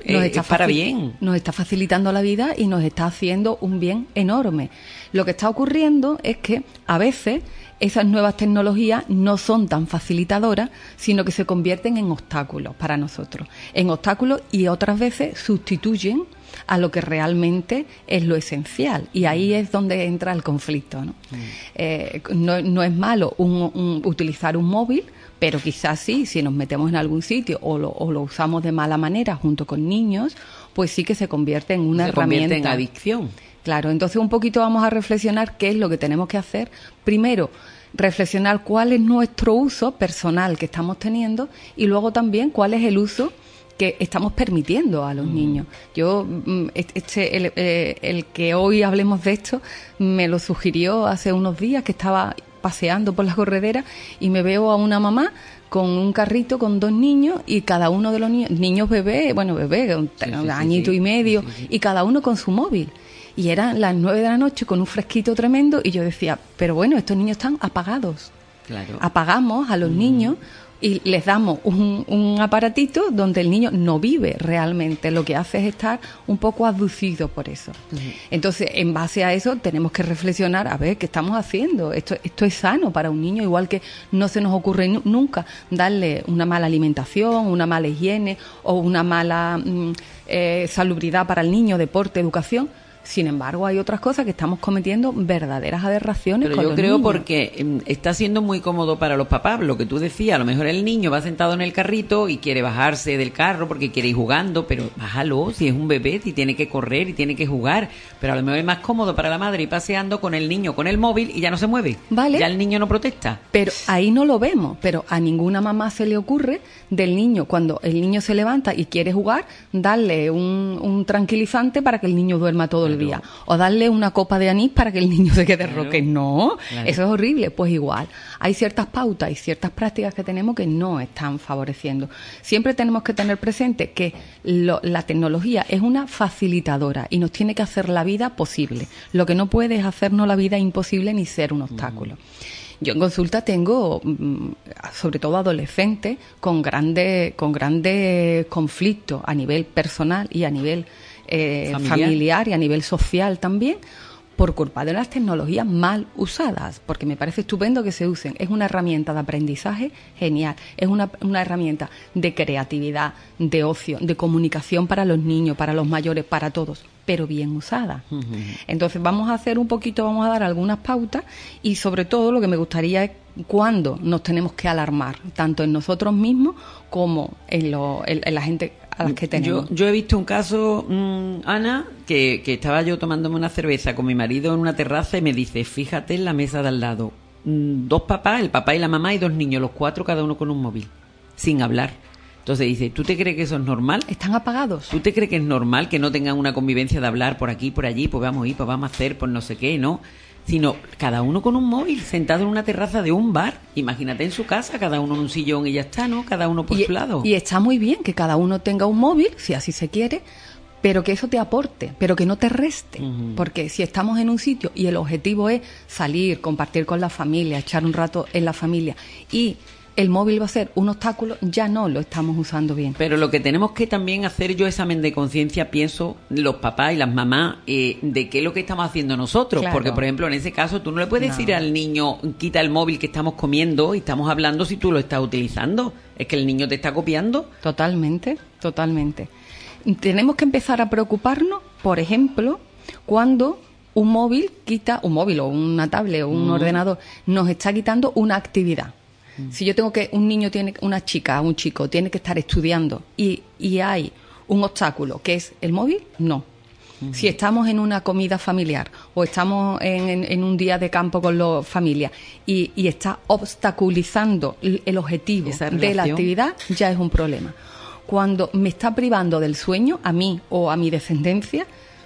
nos está para bien. Nos está facilitando la vida y nos está haciendo un bien enorme. Lo que está ocurriendo es que a veces esas nuevas tecnologías no son tan facilitadoras, sino que se convierten en obstáculos para nosotros. En obstáculos y otras veces sustituyen a lo que realmente es lo esencial. Y ahí es donde entra el conflicto, ¿no? Mm. Eh, no, no es malo un, un, utilizar un móvil, pero quizás sí, si nos metemos en algún sitio o lo, o lo usamos de mala manera junto con niños, pues sí que se convierte en una se herramienta. Se convierte en adicción. Claro, entonces un poquito vamos a reflexionar qué es lo que tenemos que hacer. Primero, reflexionar cuál es nuestro uso personal que estamos teniendo y luego también cuál es el uso que estamos permitiendo a los mm. niños. Yo, este, el, el que hoy hablemos de esto, me lo sugirió hace unos días que estaba paseando por la corredera y me veo a una mamá con un carrito con dos niños y cada uno de los niños, niños bebé, bueno, bebé, un sí, sí, añito sí, sí. y medio, sí, sí, sí. y cada uno con su móvil. Y eran las nueve de la noche con un fresquito tremendo y yo decía, pero bueno, estos niños están apagados. Claro. Apagamos a los mm. niños y les damos un, un aparatito donde el niño no vive realmente, lo que hace es estar un poco abducido por eso. Uh-huh. Entonces, en base a eso, tenemos que reflexionar, a ver, ¿qué estamos haciendo? Esto, esto es sano para un niño, igual que no se nos ocurre n- nunca darle una mala alimentación, una mala higiene o una mala mm, eh, salubridad para el niño, deporte, educación. Sin embargo, hay otras cosas que estamos cometiendo verdaderas aberraciones. Pero con yo los creo niños. Porque eh, está siendo muy cómodo para los papás, lo que tú decías, a lo mejor el niño va sentado en el carrito y quiere bajarse del carro porque quiere ir jugando, pero bájalo, si es un bebé, si tiene que correr y tiene que jugar, pero a lo mejor es más cómodo para la madre ir paseando con el niño, con el móvil y ya no se mueve, ¿vale? Ya el niño no protesta. Pero ahí no lo vemos, pero a ninguna mamá se le ocurre del niño, cuando el niño se levanta y quiere jugar, darle un, un tranquilizante para que el niño duerma todo claro. el día. O darle una copa de anís para que el niño se quede claro. roque. No, claro. eso es horrible. Pues igual, hay ciertas pautas y ciertas prácticas que tenemos que no están favoreciendo. Siempre tenemos que tener presente que lo, la tecnología es una facilitadora y nos tiene que hacer la vida posible. Lo que no puede es hacernos la vida imposible ni ser un obstáculo. Mm. Yo en consulta tengo, sobre todo adolescentes, con grandes, con grandes conflictos a nivel personal y a nivel eh, familiar. familiar y a nivel social también, por culpa de las tecnologías mal usadas, porque me parece estupendo que se usen. Es una herramienta de aprendizaje genial, es una, una herramienta de creatividad, de ocio, de comunicación para los niños, para los mayores, para todos, pero bien usada. Uh-huh. Entonces vamos a hacer un poquito, vamos a dar algunas pautas y sobre todo lo que me gustaría es cuándo nos tenemos que alarmar, tanto en nosotros mismos como en, lo, en, en la gente a las que tenemos. Yo, yo he visto un caso, mmm, Ana, que, que estaba yo tomándome una cerveza con mi marido en una terraza y me dice, fíjate en la mesa de al lado, mmm, dos papás, el papá y la mamá y dos niños, los cuatro cada uno con un móvil, sin hablar. Entonces dice, ¿tú te crees que eso es normal? Están apagados. ¿Tú te crees que es normal que no tengan una convivencia de hablar por aquí, por allí, pues vamos a ir, pues vamos a hacer, pues no sé qué, ¿no? Sino cada uno con un móvil, sentado en una terraza de un bar. Imagínate en su casa, cada uno en un sillón y ya está, ¿no? Cada uno por y, su lado. Y está muy bien que cada uno tenga un móvil, si así se quiere, pero que eso te aporte, pero que no te reste. Uh-huh. Porque si estamos en un sitio y el objetivo es salir, compartir con la familia, echar un rato en la familia y el móvil va a ser un obstáculo, ya no lo estamos usando bien. Pero lo que tenemos que también hacer, yo examen de conciencia, pienso, los papás y las mamás, eh, de qué es lo que estamos haciendo nosotros. Claro. Porque, por ejemplo, en ese caso, tú no le puedes no. decir al niño, quita el móvil que estamos comiendo y estamos hablando si tú lo estás utilizando. Es que el niño te está copiando. Totalmente, totalmente. Tenemos que empezar a preocuparnos, por ejemplo, cuando un móvil quita, un móvil o una tablet o un mm. ordenador, nos está quitando una actividad. Si yo tengo que, un niño tiene, una chica, un chico, tiene que estar estudiando y, y hay un obstáculo que es el móvil, no. Uh-huh. Si estamos en una comida familiar o estamos en, en, en un día de campo con la familia y, y está obstaculizando el, el objetivo de la actividad, ya es un problema. Cuando me está privando del sueño, a mí o a mi descendencia,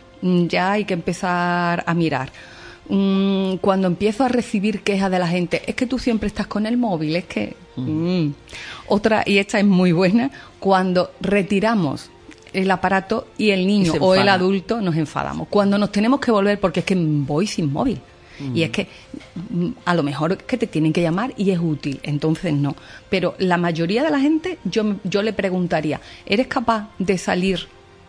ya hay que empezar a mirar. Cuando empiezo a recibir quejas de la gente, es que tú siempre estás con el móvil, es que... Mm. Otra, y esta es muy buena, cuando retiramos el aparato y el niño y o el adulto nos enfadamos. Cuando nos tenemos que volver, porque es que voy sin móvil. Mm. Y es que a lo mejor es que te tienen que llamar y es útil, entonces no. Pero la mayoría de la gente, yo, yo le preguntaría, ¿eres capaz de salir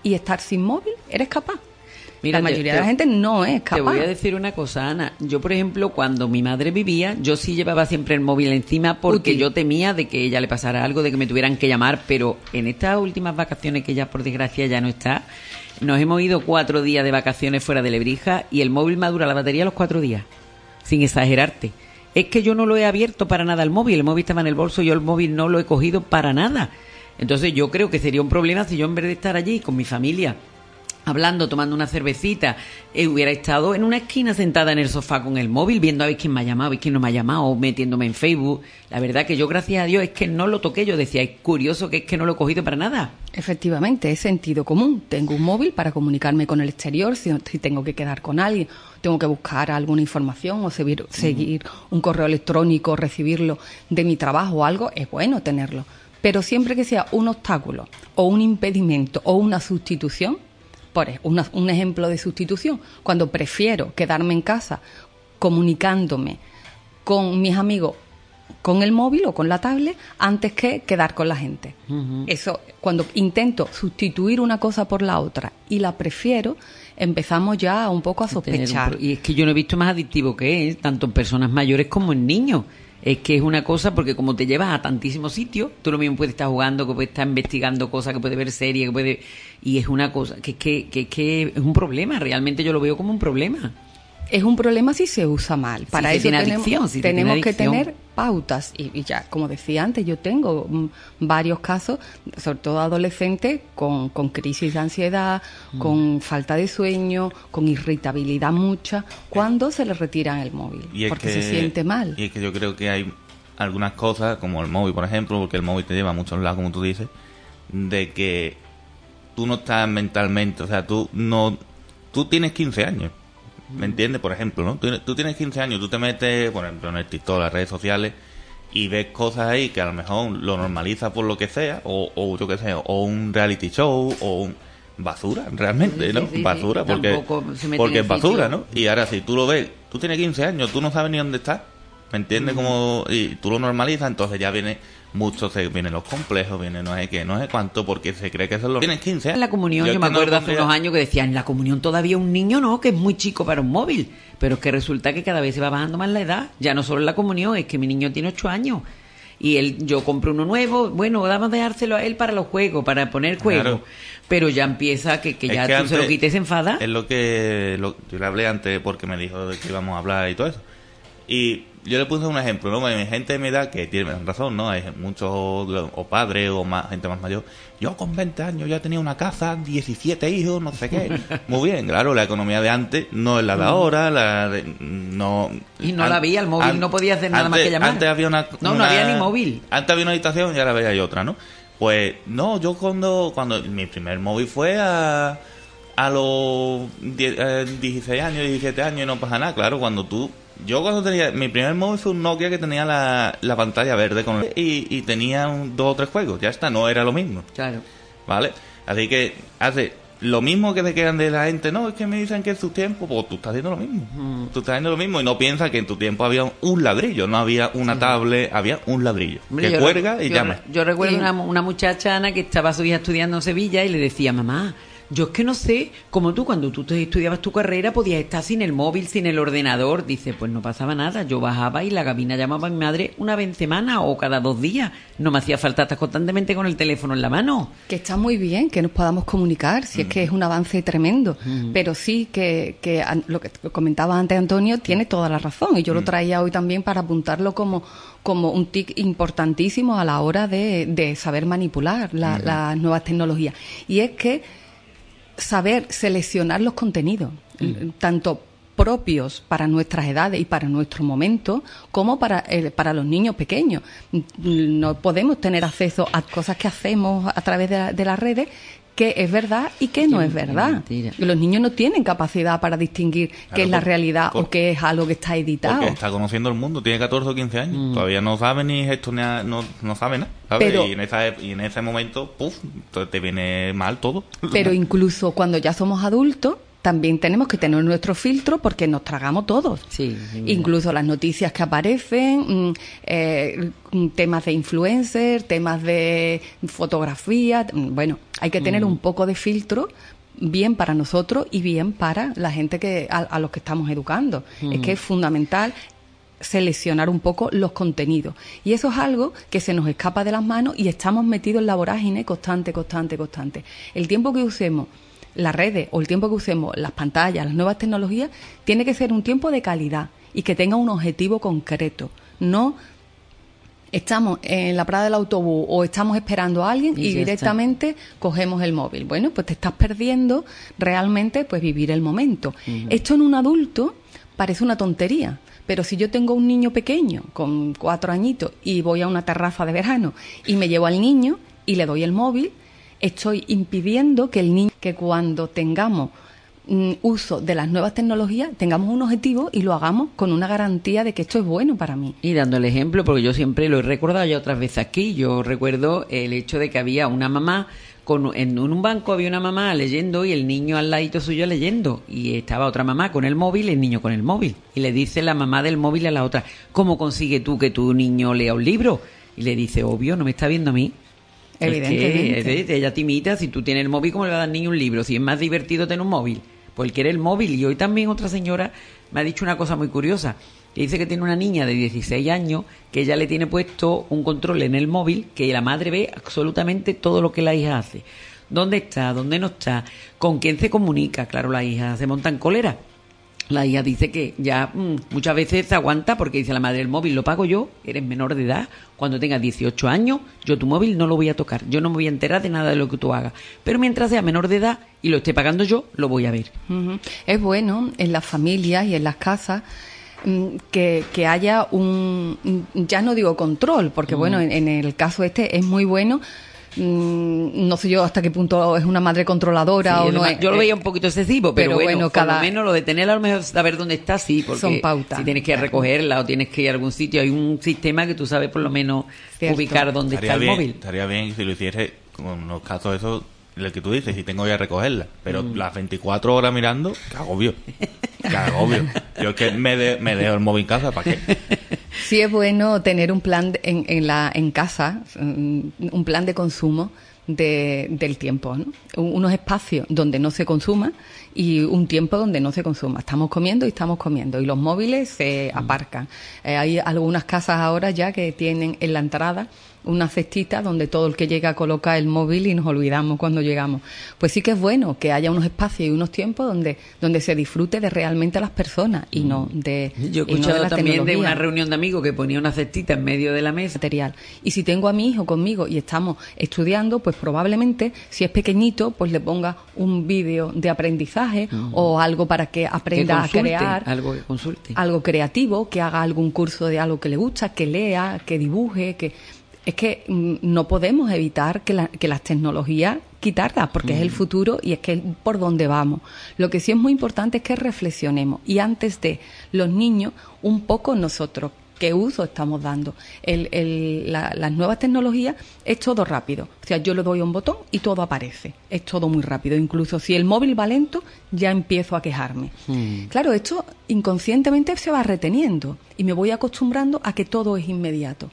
y estar sin móvil, eres capaz. Mira, la mayoría te, de la gente no es capaz. Te voy a decir una cosa, Ana. Yo, por ejemplo, cuando mi madre vivía, yo sí llevaba siempre el móvil encima porque Útil. yo temía de que ella le pasara algo, de que me tuvieran que llamar, pero en estas últimas vacaciones, que ya por desgracia ya no está, nos hemos ido cuatro días de vacaciones fuera de Lebrija y el móvil madura la batería los cuatro días, sin exagerarte. Es que yo no lo he abierto para nada el móvil, el móvil estaba en el bolso, yo el móvil no lo he cogido para nada. Entonces yo creo que sería un problema si yo, en vez de estar allí con mi familia hablando, tomando una cervecita, eh, hubiera estado en una esquina sentada en el sofá con el móvil, viendo a ver quién me ha llamado, a ver quién no me ha llamado, o metiéndome en Facebook. La verdad que yo, gracias a Dios, es que no lo toqué. Yo decía, es curioso que es que no lo he cogido para nada. Efectivamente, es sentido común. Tengo un móvil para comunicarme con el exterior, si, si tengo que quedar con alguien, tengo que buscar alguna información o seguir, mm. seguir un correo electrónico, recibirlo de mi trabajo o algo, es bueno tenerlo. Pero siempre que sea un obstáculo o un impedimento o una sustitución, por un, un ejemplo de sustitución, cuando prefiero quedarme en casa comunicándome con mis amigos con el móvil o con la tablet antes que quedar con la gente. Uh-huh. Eso, cuando intento sustituir una cosa por la otra y la prefiero, empezamos ya un poco a sospechar. Un, y es que yo no he visto más adictivo que es, tanto en personas mayores como en niños. Es que es una cosa, porque como te llevas a tantísimos sitios, tú lo mismo puedes estar jugando, que puedes estar investigando cosas, que puedes ver series, que puedes... Y es una cosa, que, que, que, que es un problema, realmente yo lo veo como un problema. Es un problema si se usa mal. Para si eso tenemos, adicción, si tenemos que adicción. tener pautas. Y, y ya, como decía antes, yo tengo m, varios casos, sobre todo adolescentes, con, con crisis de ansiedad, mm. con falta de sueño, con irritabilidad mucha, cuando se les retiran el móvil, porque que, se siente mal. Y es que yo creo que hay algunas cosas, como el móvil, por ejemplo, porque el móvil te lleva a muchos lados, como tú dices, de que tú no estás mentalmente, o sea, tú no... Tú tienes quince años. ¿Me entiendes? Por ejemplo, ¿no? Tú, tú tienes quince años, tú te metes, por ejemplo, en el TikTok, las redes sociales, y ves cosas ahí que a lo mejor lo normalizas por lo que sea, o, o yo qué sé, o un reality show, o un basura, realmente, ¿no? Sí, sí, basura, sí. porque, porque es basura, sitio. ¿no? Y ahora, si tú lo ves, tú tienes quince años, tú no sabes ni dónde estás, ¿me entiendes? Mm. Como, y tú lo normalizas, entonces ya viene... Muchos se vienen los complejos, vienen no sé qué, no sé cuánto, porque se cree que eso es lo... Tienen quince, ¿eh? En la comunión, yo, yo me acuerdo no hace unos años que decían, en la comunión todavía un niño no, que es muy chico para un móvil. Pero es que resulta que cada vez se va bajando más la edad. Ya no solo en la comunión, es que mi niño tiene ocho años. Y él, yo compro uno nuevo, bueno, vamos a dejárselo a él para los juegos, para poner juegos. Claro. Pero ya empieza que, que ya que tú antes, se lo quites, se enfada. Es lo que lo, yo le hablé antes porque me dijo de que íbamos a hablar y todo eso. Y yo le puse un ejemplo, ¿no? Hay gente de mi edad que tiene razón, ¿no? Hay muchos, o padres, o más gente más mayor. Yo con veinte años ya tenía una casa, diecisiete hijos, no sé qué. Muy bien, claro, la economía de antes no es la de ahora, la de, no... Y no an, la había, el móvil an, no podía hacer nada antes, más que llamar. Antes había una... No, una, no había ni móvil. Antes había una habitación y ahora veía hay otra, ¿no? Pues, no, yo cuando... cuando mi primer móvil fue a... a los dieciséis años, diecisiete años y no pasa nada, claro, cuando tú... Yo cuando tenía... Mi primer móvil fue un Nokia que tenía la, la pantalla verde con y, y tenía un, dos o tres juegos. Ya está, no era lo mismo. Claro. ¿Vale? Así que hace lo mismo que te quedan de la gente. No, es que me dicen que en su tiempo... Pues tú estás haciendo lo mismo. Mm. Tú estás haciendo lo mismo y no piensas que en tu tiempo había un ladrillo. No había una sí. tablet, había un ladrillo. Hombre, que cuelga y yo, llama. Yo recuerdo sí. una, una muchacha, Ana, que estaba su hija estudiando en Sevilla y le decía, mamá... Yo es que no sé, como tú, cuando tú te estudiabas tu carrera, podías estar sin el móvil, sin el ordenador. Dice, pues no pasaba nada. Yo bajaba y la cabina llamaba a mi madre una vez en semana o cada dos días. No me hacía falta estar constantemente con el teléfono en la mano. Que está muy bien que nos podamos comunicar, si mm. es que es un avance tremendo. Mm. Pero sí que, que lo que comentaba antes Antonio tiene toda la razón. Y yo mm. lo traía hoy también para apuntarlo como... como un tic importantísimo a la hora de, de saber manipular la, mm. las nuevas tecnologías. Y es que saber seleccionar los contenidos, mm. tanto propios para nuestras edades y para nuestro momento, como para eh, para los niños pequeños. No podemos tener acceso a cosas que hacemos a través de, la, de las redes que es verdad y que no es verdad. Los niños no tienen capacidad para distinguir claro, qué es la realidad por, o qué es algo que está editado. Porque está conociendo el mundo, tiene catorce o quince años, mm. todavía no sabe ni esto, ni a, no, no sabe nada, ¿sabes? Pero, y, en esa, y en ese momento, puf, te viene mal todo. Pero incluso cuando ya somos adultos, también tenemos que tener nuestro filtro porque nos tragamos todos. Sí, sí, incluso las noticias que aparecen, eh, temas de influencer, temas de fotografía. Bueno, hay que tener mm. un poco de filtro, bien para nosotros y bien para la gente que a, a los que estamos educando. Mm. Es que es fundamental seleccionar un poco los contenidos. Y eso es algo que se nos escapa de las manos y estamos metidos en la vorágine constante, constante, constante. El tiempo que usemos las redes o el tiempo que usemos las pantallas, las nuevas tecnologías, tiene que ser un tiempo de calidad y que tenga un objetivo concreto. No estamos en la parada del autobús o estamos esperando a alguien y, y directamente está. Cogemos el móvil. Bueno, pues te estás perdiendo realmente pues vivir el momento. Uh-huh. Esto en un adulto parece una tontería, pero si yo tengo un niño pequeño con cuatro añitos y voy a una terraza de verano y me llevo al niño y le doy el móvil, estoy impidiendo que el niño, que cuando tengamos mm, uso de las nuevas tecnologías, tengamos un objetivo y lo hagamos con una garantía de que esto es bueno para mí. Y dando el ejemplo, porque yo siempre lo he recordado ya otras veces aquí, yo recuerdo el hecho de que había una mamá, con, en un banco había una mamá leyendo y el niño al ladito suyo leyendo, y estaba otra mamá con el móvil y el niño con el móvil. Y le dice la mamá del móvil a la otra, ¿cómo consigue tú que tu niño lea un libro? Y le dice, obvio, no me está viendo a mí. Evidentemente. Es que, es, ella te imita, si tú tienes el móvil, ¿cómo le va a dar al niño un libro? Si es más divertido tener un móvil, pues él quiere el móvil. Y hoy también otra señora me ha dicho una cosa muy curiosa, que dice que tiene una niña de dieciséis años, que ella le tiene puesto un control en el móvil, que la madre ve absolutamente todo lo que la hija hace. ¿Dónde está? ¿Dónde no está? ¿Con quién se comunica? Claro, la hija se monta en cólera. La hija dice que ya mmm, muchas veces se aguanta porque dice la madre, el móvil lo pago yo, eres menor de edad, cuando tengas dieciocho años, yo tu móvil no lo voy a tocar, yo no me voy a enterar de nada de lo que tú hagas, pero mientras sea menor de edad y lo esté pagando yo, lo voy a ver. Uh-huh. Es bueno en las familias y en las casas que, que haya un, ya no digo control, porque uh-huh. bueno, en, en el caso este es muy bueno. No sé yo hasta qué punto es una madre controladora sí, o no es, yo lo veía un poquito excesivo, pero, pero bueno, bueno cada, por lo menos lo de tenerla a lo mejor saber dónde está, sí, porque son pautas, si tienes que ir a recogerla o tienes que ir a algún sitio, hay un sistema que tú sabes por lo menos Cierto. ubicar dónde estaría está el bien, móvil. Estaría bien si lo hiciese con los casos esos, el que tú dices, si tengo que ir a recogerla, pero mm. las veinticuatro horas mirando, qué agobio, qué agobio. Yo es que me, de, me dejo el móvil en casa, ¿para qué? Sí es bueno tener un plan en, en, la, en casa, un plan de consumo De, del tiempo, ¿no? Unos espacios donde no se consuma y un tiempo donde no se consuma. Estamos comiendo y estamos comiendo y los móviles se aparcan. Eh, hay algunas casas ahora ya que tienen en la entrada una cestita donde todo el que llega coloca el móvil y nos olvidamos cuando llegamos. Pues sí que es bueno que haya unos espacios y unos tiempos donde donde se disfrute de realmente las personas y no de Yo he escuchado no de también de una reunión de amigos que ponía una cestita en medio de la mesa. Material. Y si tengo a mi hijo conmigo y estamos estudiando, pues probablemente, si es pequeñito, pues le ponga un vídeo de aprendizaje uh-huh. o algo para que aprenda que consulte, a crear. Algo que consulte. Algo creativo, que haga algún curso de algo que le gusta, que lea, que dibuje, que... Es que no podemos evitar que, la, que las tecnologías quitarlas, porque mm. es el futuro y es que es por donde vamos. Lo que sí es muy importante es que reflexionemos y antes de los niños, un poco nosotros, qué uso estamos dando. El, el, la, las nuevas tecnologías es todo rápido. O sea, yo le doy un botón y todo aparece. Es todo muy rápido. Incluso si el móvil va lento, ya empiezo a quejarme. Mm. Claro, esto inconscientemente se va reteniendo y me voy acostumbrando a que todo es inmediato.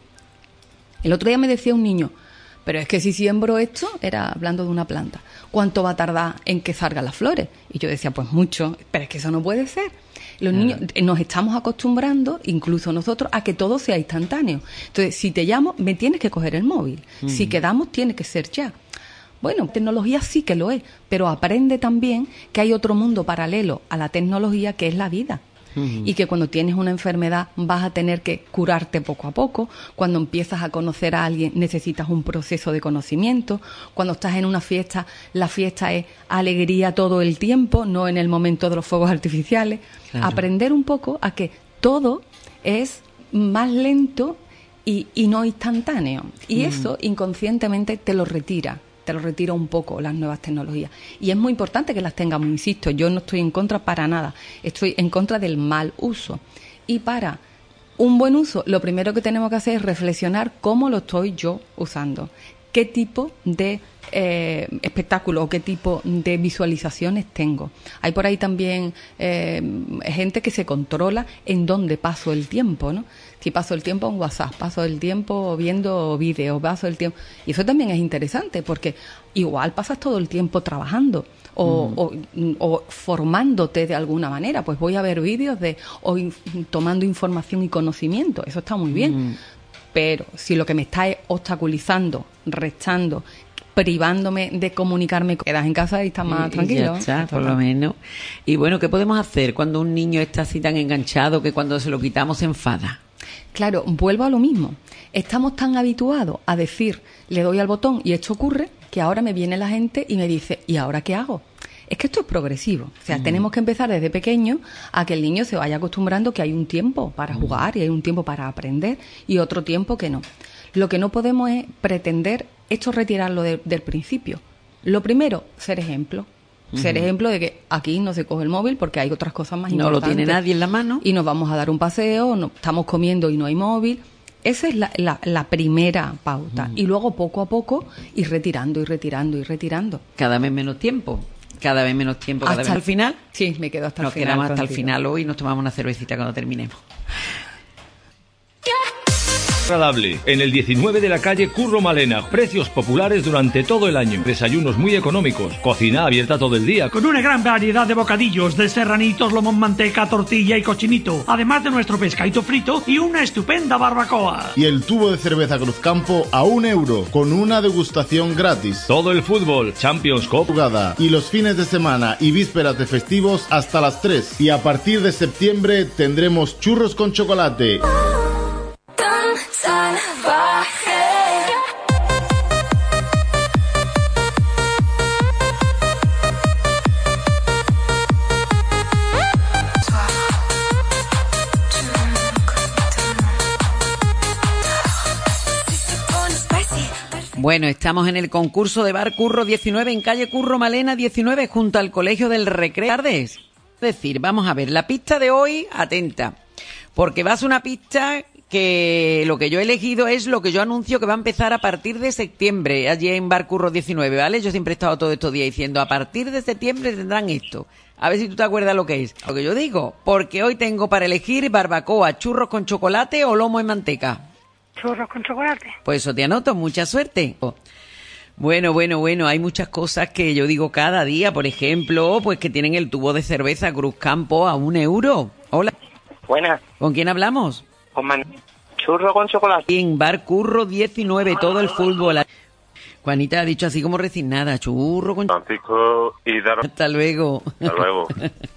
El otro día me decía un niño, pero es que si siembro esto, era hablando de una planta, ¿cuánto va a tardar en que salgan las flores? Y yo decía, pues mucho, pero es que eso no puede ser. Los niños nos estamos acostumbrando, incluso nosotros, a que todo sea instantáneo. Entonces, si te llamo, me tienes que coger el móvil. Uh-huh. Si quedamos, tiene que ser ya. Bueno, tecnología sí que lo es, pero aprende también que hay otro mundo paralelo a la tecnología que es la vida. Uh-huh. Y que cuando tienes una enfermedad vas a tener que curarte poco a poco. Cuando empiezas a conocer a alguien necesitas un proceso de conocimiento. Cuando estás en una fiesta, la fiesta es alegría todo el tiempo, no en el momento de los fuegos artificiales. Claro. Aprender un poco a que todo es más lento y, y no instantáneo. Y uh-huh. eso inconscientemente te lo retira. te lo retira un poco las nuevas tecnologías. Y es muy importante que las tengamos, insisto, yo no estoy en contra para nada, estoy en contra del mal uso. Y para un buen uso, lo primero que tenemos que hacer es reflexionar cómo lo estoy yo usando, qué tipo de eh, espectáculo o qué tipo de visualizaciones tengo. Hay por ahí también eh, gente que se controla en dónde paso el tiempo, ¿no? Si paso el tiempo en WhatsApp, paso el tiempo viendo vídeos, paso el tiempo... Y eso también es interesante porque igual pasas todo el tiempo trabajando o, mm. o, o formándote de alguna manera. Pues voy a ver vídeos de o in, tomando información y conocimiento. Eso está muy bien. Mm. Pero si lo que me está es obstaculizando, restando, privándome de comunicarme, quedas en casa y estás más y, tranquilo. Y ya está, por lo menos. Y bueno, ¿qué podemos hacer cuando un niño está así tan enganchado que cuando se lo quitamos se enfada? Claro, vuelvo a lo mismo. Estamos tan habituados a decir, le doy al botón y esto ocurre, que ahora me viene la gente y me dice, ¿y ahora qué hago? Es que esto es progresivo. O sea, mm. tenemos que empezar desde pequeño a que el niño se vaya acostumbrando que hay un tiempo para jugar y hay un tiempo para aprender y otro tiempo que no. Lo que no podemos es pretender esto retirarlo de, del principio. Lo primero, ser ejemplo. Ser ejemplo de que aquí no se coge el móvil porque hay otras cosas más no importantes. No lo tiene nadie en la mano. Y nos vamos a dar un paseo, no, estamos comiendo y no hay móvil. Esa es la, la, la primera pauta. Mm. Y luego, poco a poco, ir retirando, y retirando, y retirando. Cada vez menos tiempo. Cada vez menos tiempo. Cada ¿Hasta vez el final? Sí, me quedo hasta el nos final. Nos quedamos hasta contigo. el final hoy y nos tomamos una cervecita cuando terminemos. Agradable. En el diecinueve de la calle Curro Malena. Precios populares durante todo el año. Desayunos muy económicos. Cocina abierta todo el día. Con una gran variedad de bocadillos, de serranitos, lomo, manteca, tortilla y cochinito. Además de nuestro pescadito frito y una estupenda barbacoa. Y el tubo de cerveza Cruzcampo a un euro, con una degustación gratis. Todo el fútbol, Champions Cup. Jugada. Y los fines de semana y vísperas de festivos hasta las tres. Y a partir de septiembre tendremos churros con chocolate. Salvaje. Bueno, estamos en el concurso de Bar Curro diecinueve en calle Curro Malena diecinueve junto al Colegio del Recreo. Tardes. Es decir, vamos a ver, la pista de hoy, atenta, porque va a ser una pista que lo que yo he elegido es lo que yo anuncio que va a empezar a partir de septiembre, allí en Bar Curro diecinueve, ¿vale? Yo siempre he estado todos estos días diciendo, a partir de septiembre tendrán esto. A ver si tú te acuerdas lo que es. Lo que yo digo, porque hoy tengo para elegir barbacoa, churros con chocolate o lomo en manteca. Churros con chocolate. Pues eso te anoto, mucha suerte. Bueno, bueno, bueno, hay muchas cosas que yo digo cada día, por ejemplo, pues que tienen el tubo de cerveza Cruzcampo a un euro. Hola. Buenas. ¿Con quién hablamos? Con Man... Churro con chocolate. En Bar Curro diecinueve, todo el fútbol. Juanita ha dicho así como resignada, churro con... Francisco y Dar... Hasta luego. Hasta luego.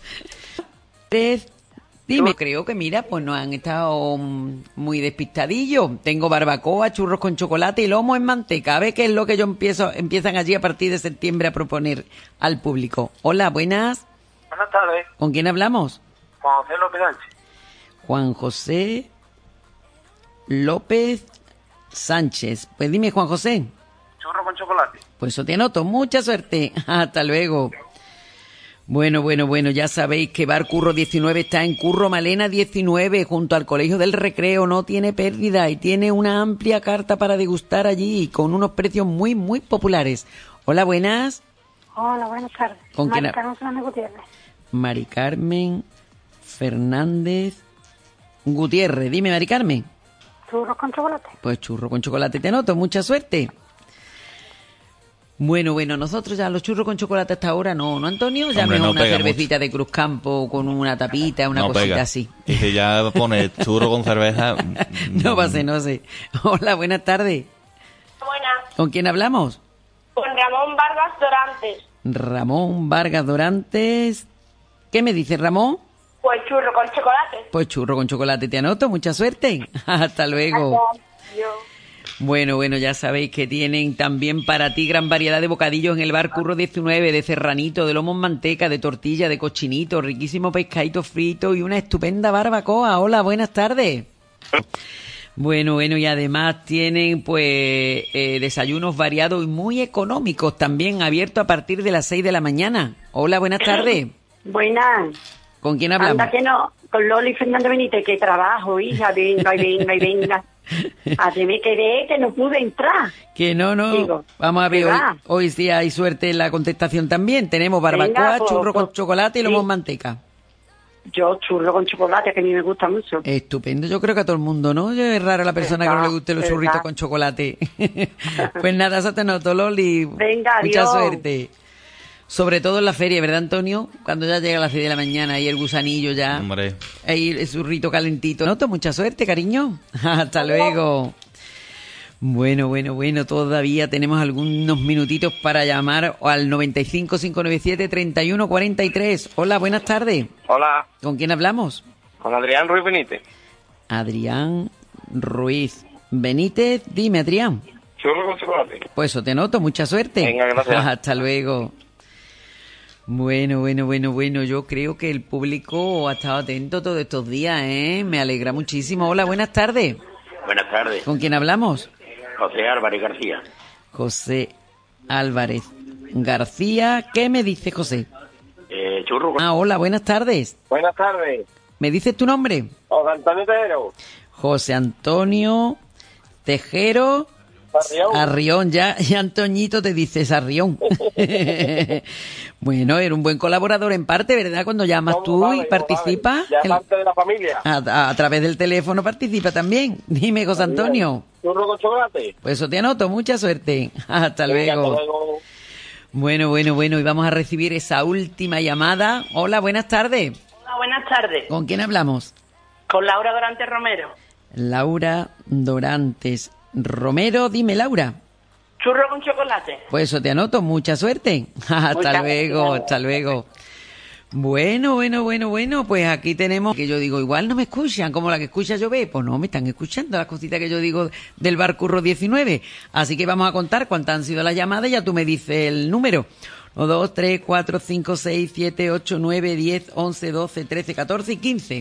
Tres... Dime, creo que mira, pues no han estado muy despistadillos. Tengo barbacoa, churros con chocolate y lomo en manteca. A ver qué es lo que yo empiezo, empiezan allí a partir de septiembre a proponer al público. Hola, buenas. Buenas tardes. ¿Con quién hablamos? Juan José López Sánchez. Juan José López Sánchez. Pues dime, Juan José. Churro con chocolate. Pues eso te anoto. Mucha suerte. Hasta luego. Bueno, bueno, bueno, ya sabéis que Bar Curro diecinueve está en Curro Malena diecinueve, junto al Colegio del Recreo, no tiene pérdida y tiene una amplia carta para degustar allí, con unos precios muy, muy populares. Hola, buenas. Hola, buenas tardes. ¿Con quién? Mari Carmen Fernández Gutiérrez. Mari Carmen Fernández Gutiérrez. Dime, Mari Carmen. Churros con chocolate. Pues churro con chocolate te anoto, mucha suerte. Bueno, bueno, nosotros ya los churros con chocolate hasta ahora no, ¿no, Antonio? Ya Hombre, mejor no una pega cervecita mucho. de Cruzcampo con una tapita, una no cosita pega. así. Y si ya pone churro con cerveza... No va a ser, no sé. Hola, buenas tardes. Buenas. ¿Con quién hablamos? Con Ramón Vargas Dorantes. Ramón Vargas Dorantes. ¿Qué me dice Ramón? Pues churro con chocolate. Pues churro con chocolate te anoto, mucha suerte. Hasta luego. Adiós. Bueno, bueno, ya sabéis que tienen también para ti gran variedad de bocadillos en el Bar Curro diecinueve, de serranito, de lomo en manteca, de tortilla, de cochinito, riquísimo pescadito frito y una estupenda barbacoa. Hola, buenas tardes. Bueno, bueno, y además tienen pues eh, desayunos variados y muy económicos también, abiertos a partir de las seis de la mañana. Hola, buenas tardes. Buenas. ¿Con quién hablamos? Anda que no, con Loli Fernández Benítez, que trabajo, hija, venga y venga y venga. Así me quedé que no pude entrar. Que no, no. Digo, Vamos a ver, hoy, va? hoy sí hay suerte en la contestación también. Tenemos barbacoa, Venga, pues, churro con pues, chocolate y sí. lomo en manteca. Yo churro con chocolate, que a mí me gusta mucho. Estupendo, yo creo que a todo el mundo, ¿no? Es raro la persona que no le guste los ¿verdad? churritos con chocolate. Pues nada, eso te noto, Loli. Venga, Mucha adiós. suerte. Sobre todo en la feria, ¿verdad, Antonio? Cuando ya llega a las seis de la mañana y el gusanillo ya. Hombre. Ahí el churrito calentito. Noto mucha suerte, cariño. Hasta luego. Bueno, bueno, bueno, todavía tenemos algunos minutitos para llamar al noventa y cinco, cinco noventa y siete, treinta y uno cuarenta y tres. Hola, buenas tardes. Hola, ¿Con quién hablamos? con Adrián Ruiz Benítez. Adrián Ruiz Benítez. Dime, Adrián. Churro con chocolate. Pues eso te noto, mucha suerte. Venga, gracias. Hasta luego. Bueno, bueno, bueno, bueno, yo creo que el público ha estado atento todos estos días, ¿eh? Me alegra muchísimo. Hola, buenas tardes. Buenas tardes. ¿Con quién hablamos? José Álvarez García. José Álvarez García. ¿Qué me dice José? Eh, churro con... Ah, hola, buenas tardes. Buenas tardes. ¿Me dices tu nombre? José Antonio Tejero. José Antonio Tejero Sarrión. Arrión, ya, ya Antoñito te dice Sarrión. Bueno, era un buen colaborador en parte, ¿verdad? Cuando llamas ¿Cómo tú vale, y cómo participas. vale? Ya el- parte de la familia. a, a- a través del teléfono participa también. Dime, José Antonio. Churro con chocolate. Pues eso te anoto, mucha suerte. Hasta Venga, luego. hasta luego. Bueno, bueno, bueno, y vamos a recibir esa última llamada. Hola, buenas tardes. Hola, buenas tardes. ¿Con quién hablamos? Con Laura Dorante Romero. Laura Dorantes Romero. Dime, Laura. Churro con chocolate. Pues eso te anoto, mucha suerte. Hasta Muchas luego, gracias. hasta luego. Bueno, bueno, bueno, bueno, pues aquí tenemos que yo digo, igual no me escuchan, como la que escucha Llové, pues no, me están escuchando las cositas que yo digo del bar Curro diecinueve. Así que vamos a contar cuántas han sido las llamadas y ya tú me dices el número. uno, dos, tres, cuatro, cinco, seis, siete, ocho, nueve, diez, once, doce, trece, catorce y quince.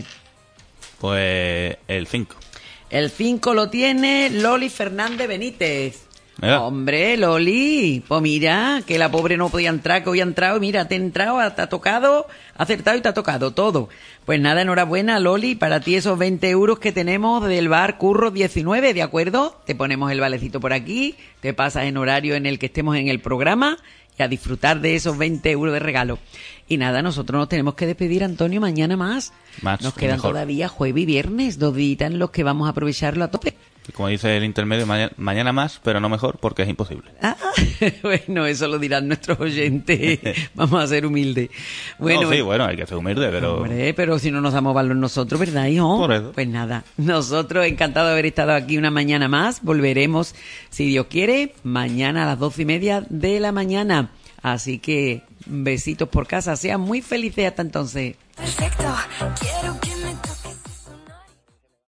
Pues el cinco. El cinco lo tiene Loli Fernández Benítez. Mira. Hombre, Loli, pues mira, que la pobre no podía entrar, que hoy ha entrado, mira, te ha entrado, te ha tocado, ha acertado y te ha tocado todo. Pues nada, enhorabuena, Loli, para ti esos veinte euros que tenemos del bar Curro diecinueve, ¿de acuerdo? Te ponemos el valecito por aquí, te pasas en horario en el que estemos en el programa y a disfrutar de esos veinte euros de regalo. Y nada, nosotros nos tenemos que despedir, Antonio, mañana más. Más Nos y quedan mejor. todavía jueves y viernes, dos días en los que vamos a aprovecharlo a tope. Como dice el intermedio, mañana, mañana más, pero no mejor, porque es imposible. Ah, bueno, eso lo dirán nuestros oyentes. Vamos a ser humildes. Bueno, No, sí, bueno, hay que ser humilde, pero... hombre, pero si no nos damos valor nosotros, ¿verdad, hijo? Por eso. Pues nada, nosotros encantados de haber estado aquí una mañana más. Volveremos, si Dios quiere, mañana a las doce y media de la mañana. Así que besitos por casa. Sean muy felices hasta entonces. Perfecto, quiero que me toques.